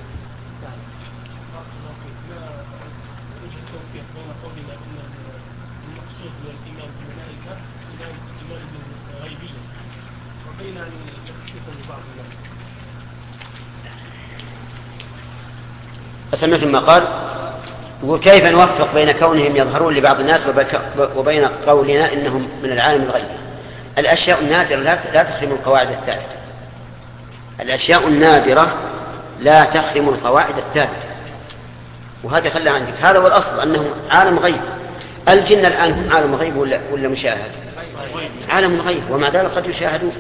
فسمعت ما قال وكيف نوفق بين كونهم يظهرون لبعض الناس وبين قولنا إنهم من العالم الغيبي. الأشياء النادرة لا تخرم القواعد الثابتة. الأشياء النادرة لا تخرم القواعد الثابتة، وهذا خلى عندك. هذا هو الأصل أنه عالم غيب. الجن الآن هم عالم غيب ولا مشاهد؟ عالم غيب، ومع ذلك قد يشاهدون.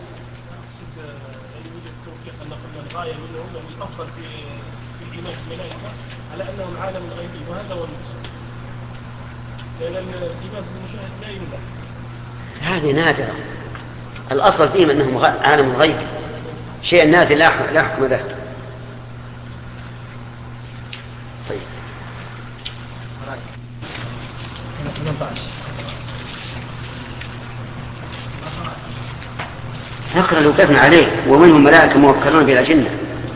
على أنهم عالم غيبي، وهذا هو المقصود، لأن الإيمان بالمشاهد لا ينبغي. هذه نادرة. الأصل فيهم أنهم عالم غيبي، شيء نادر لا حكم له. طيب نقرأ لو كفنا عليه ومنهم ملائكة موكلون بالأجنة.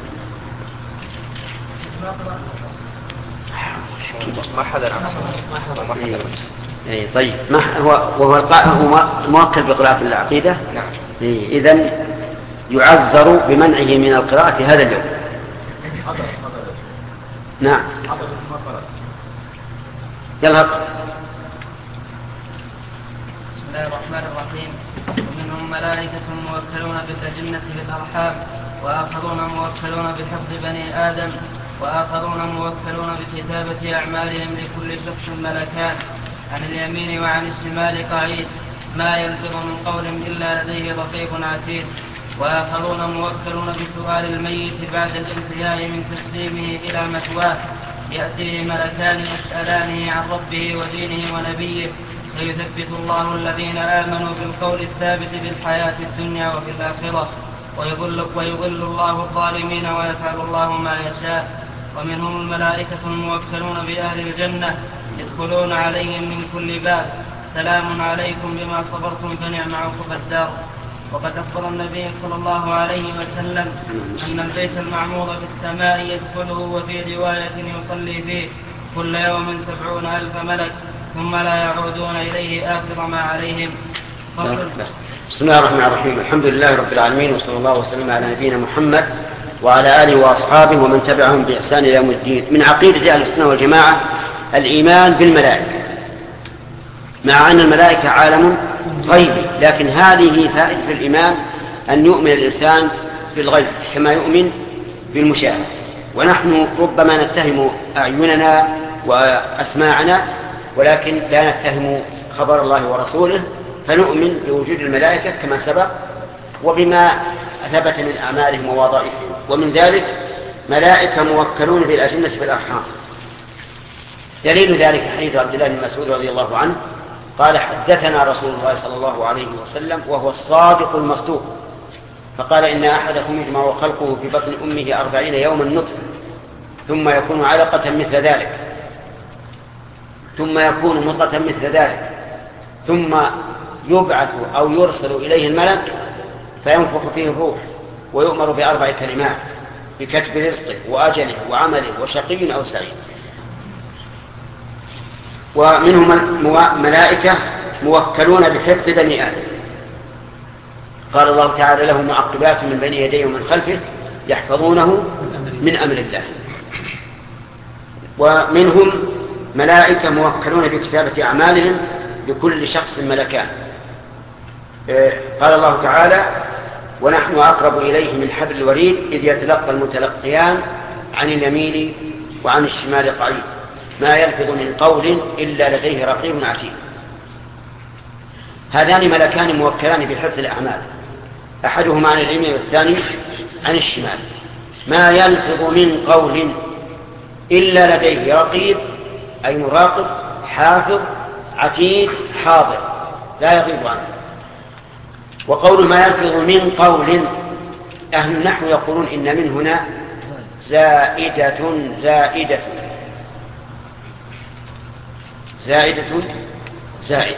ما حدا طيب ما هو موكل بقراءة العقيدة. نعم. إذن يعذر بمنعه من القراءة هذا اليوم. نعم. يلا. بسم الله الرحمن الرحيم. ومنهم ملائكة موكلون بالأجنة بالأرحام، وآخرون موكلون بحفظ بني آدم، وآخرون موكلون بكتابة أعمالهم، لكل شخص ملكان عن اليمين وعن الشمال قعيد، ما يلفظ من قول إلا لديه رقيب عتيد. وآخرون موكلون بسؤال الميت بعد الانتهاء من تسليمه إلى مثواه، يأتيه ملكان يسألانه عن ربه ودينه ونبيه، فيثبت الله الذين آمنوا بالقول الثابت في الحياة الدنيا وفي الآخرة، ويضل الله الظالمين ويفعل الله ما يشاء. ومنهم الملائكة الموكلون بأهل الجنة يدخلون عليهم من كل باب سلام عليكم بما صبرتم فنعم عقبى الدار. وقد أخبر النبي صلى الله عليه وسلم أن البيت المعمور في السماء يدخله وفي رواية يصلي فيه كل يوم 70,000 ملك ثم لا يعودون إليه آخر ما عليهم. بسم الله الرحمن الرحيم. الحمد لله رب العالمين، وصلى الله وسلم على نبينا محمد وعلى آله وأصحابه ومن تبعهم بإحسان إلى يوم الدين. من عقيدة أهل السنة والجماعة الإيمان بالملائكة، مع أن الملائكة عالم غيبي، لكن هذه فائدة الإيمان أن يؤمن الإنسان بالغيب كما يؤمن بالمشاهد. ونحن ربما نتهم أعيننا وأسماعنا، ولكن لا نتهم خبر الله ورسوله، فنؤمن بوجود الملائكة كما سبق وبما ثبت من أعمالهم ووظائفهم. ومن ذلك ملائكة موكلون بالأجنة في الأرحام. دليل ذلك حديث عبد الله بن مسعود رضي الله عنه قال: حدثنا رسول الله صلى الله عليه وسلم وهو الصادق المصدوق، فقال: إن أحدكم يجمع خلقه في بطن أمه 40 يوما نطفة، ثم يكون علقة مثل ذلك، ثم يكون مضغة مثل ذلك، ثم يبعث أو يرسل إليه الملك فينفخ فيه الروح ويؤمر ب4 كلمات: بكتب رزقه وأجله وعمله وشقي أو سعيد. ومنهم ملائكة موكلون بحفظ بني آدم، قال الله تعالى: له معقبات من بين يديه ومن خلفه يحفظونه من أمر الله. ومنهم ملائكة موكلون بكتابة أعمالهم، لكل شخص ملكان. قال الله تعالى: ونحن أقرب إليه من حبل الوريد إذ يتلقى المتلقيان عن اليمين وعن الشمال قعيد ما يلفظ من قول إلا لديه رقيب عتيد. هذان ملكان موكلان بحفظ الأعمال، أحدهما عن اليمين والثاني عن الشمال. ما يلفظ من قول إلا لديه رقيب أي مراقب، حافظ، عتيد، حاضر لا يغيب عنه. وقول ما يلفظ من قول، أهل النحو يقولون إن من هنا زائدة زائدة زائدة زائدة.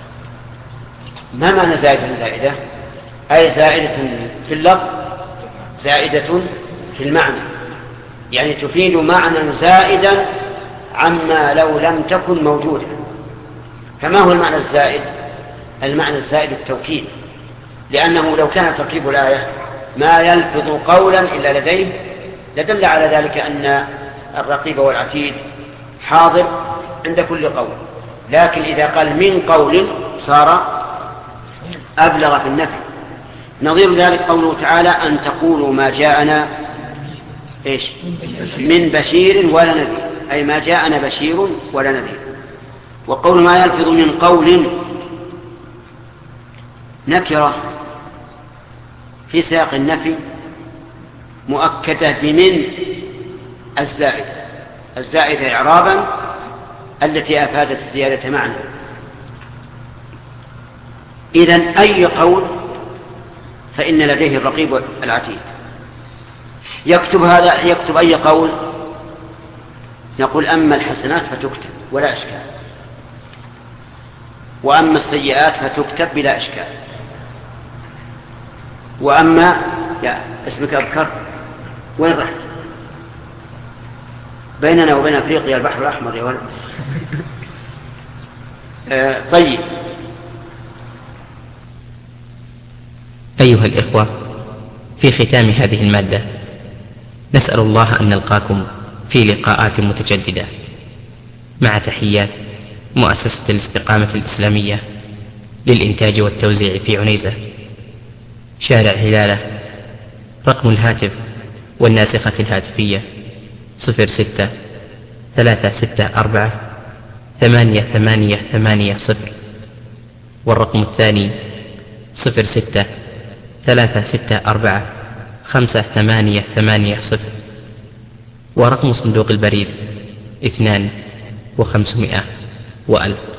ما معنى زائدة زائدة؟ أي زائدة في اللفظ زائدة في المعنى، يعني تفيد معنى زائدا عما لو لم تكن موجودة. فما هو المعنى الزائد؟ المعنى الزائد التوكيد، لأنه لو كان تركيب الآية ما يلفظ قولا إلا لديه لدل على ذلك أن الرقيب والعتيد حاضر عند كل قول. لكن إذا قال من قول صار أبلغ في النفي. نظير ذلك قوله تعالى: أن تقولوا ما جاءنا من بشير ولا نذير، أي ما جاءنا بشير ولا نذير. وقول ما يلفظ من قول نكرة في سياق النفي مؤكدة بمن الزائدة إعرابا التي أفادت الزيادة معنى. إذن أي قول فإن لديه الرقيب العتيد. يكتب أي قول، نقول: أما الحسنات فتكتب ولا إشكال، وأما السيئات فتكتب بلا إشكال، وأما اسمك أبكر وين رحت؟ بيننا وبين أفريقيا البحر الأحمر يا ولد. طيب. أيها الإخوة، في ختام هذه المادة نسأل الله أن نلقاكم في لقاءات متجددة، مع تحيات مؤسسة الاستقامة الإسلامية للإنتاج والتوزيع في عنيزة، شارع هلالة. رقم الهاتف والناسخة الهاتفية 06-364-8880، والرقم الثاني 06-364-5880، ورقم صندوق البريد 2500 و1000.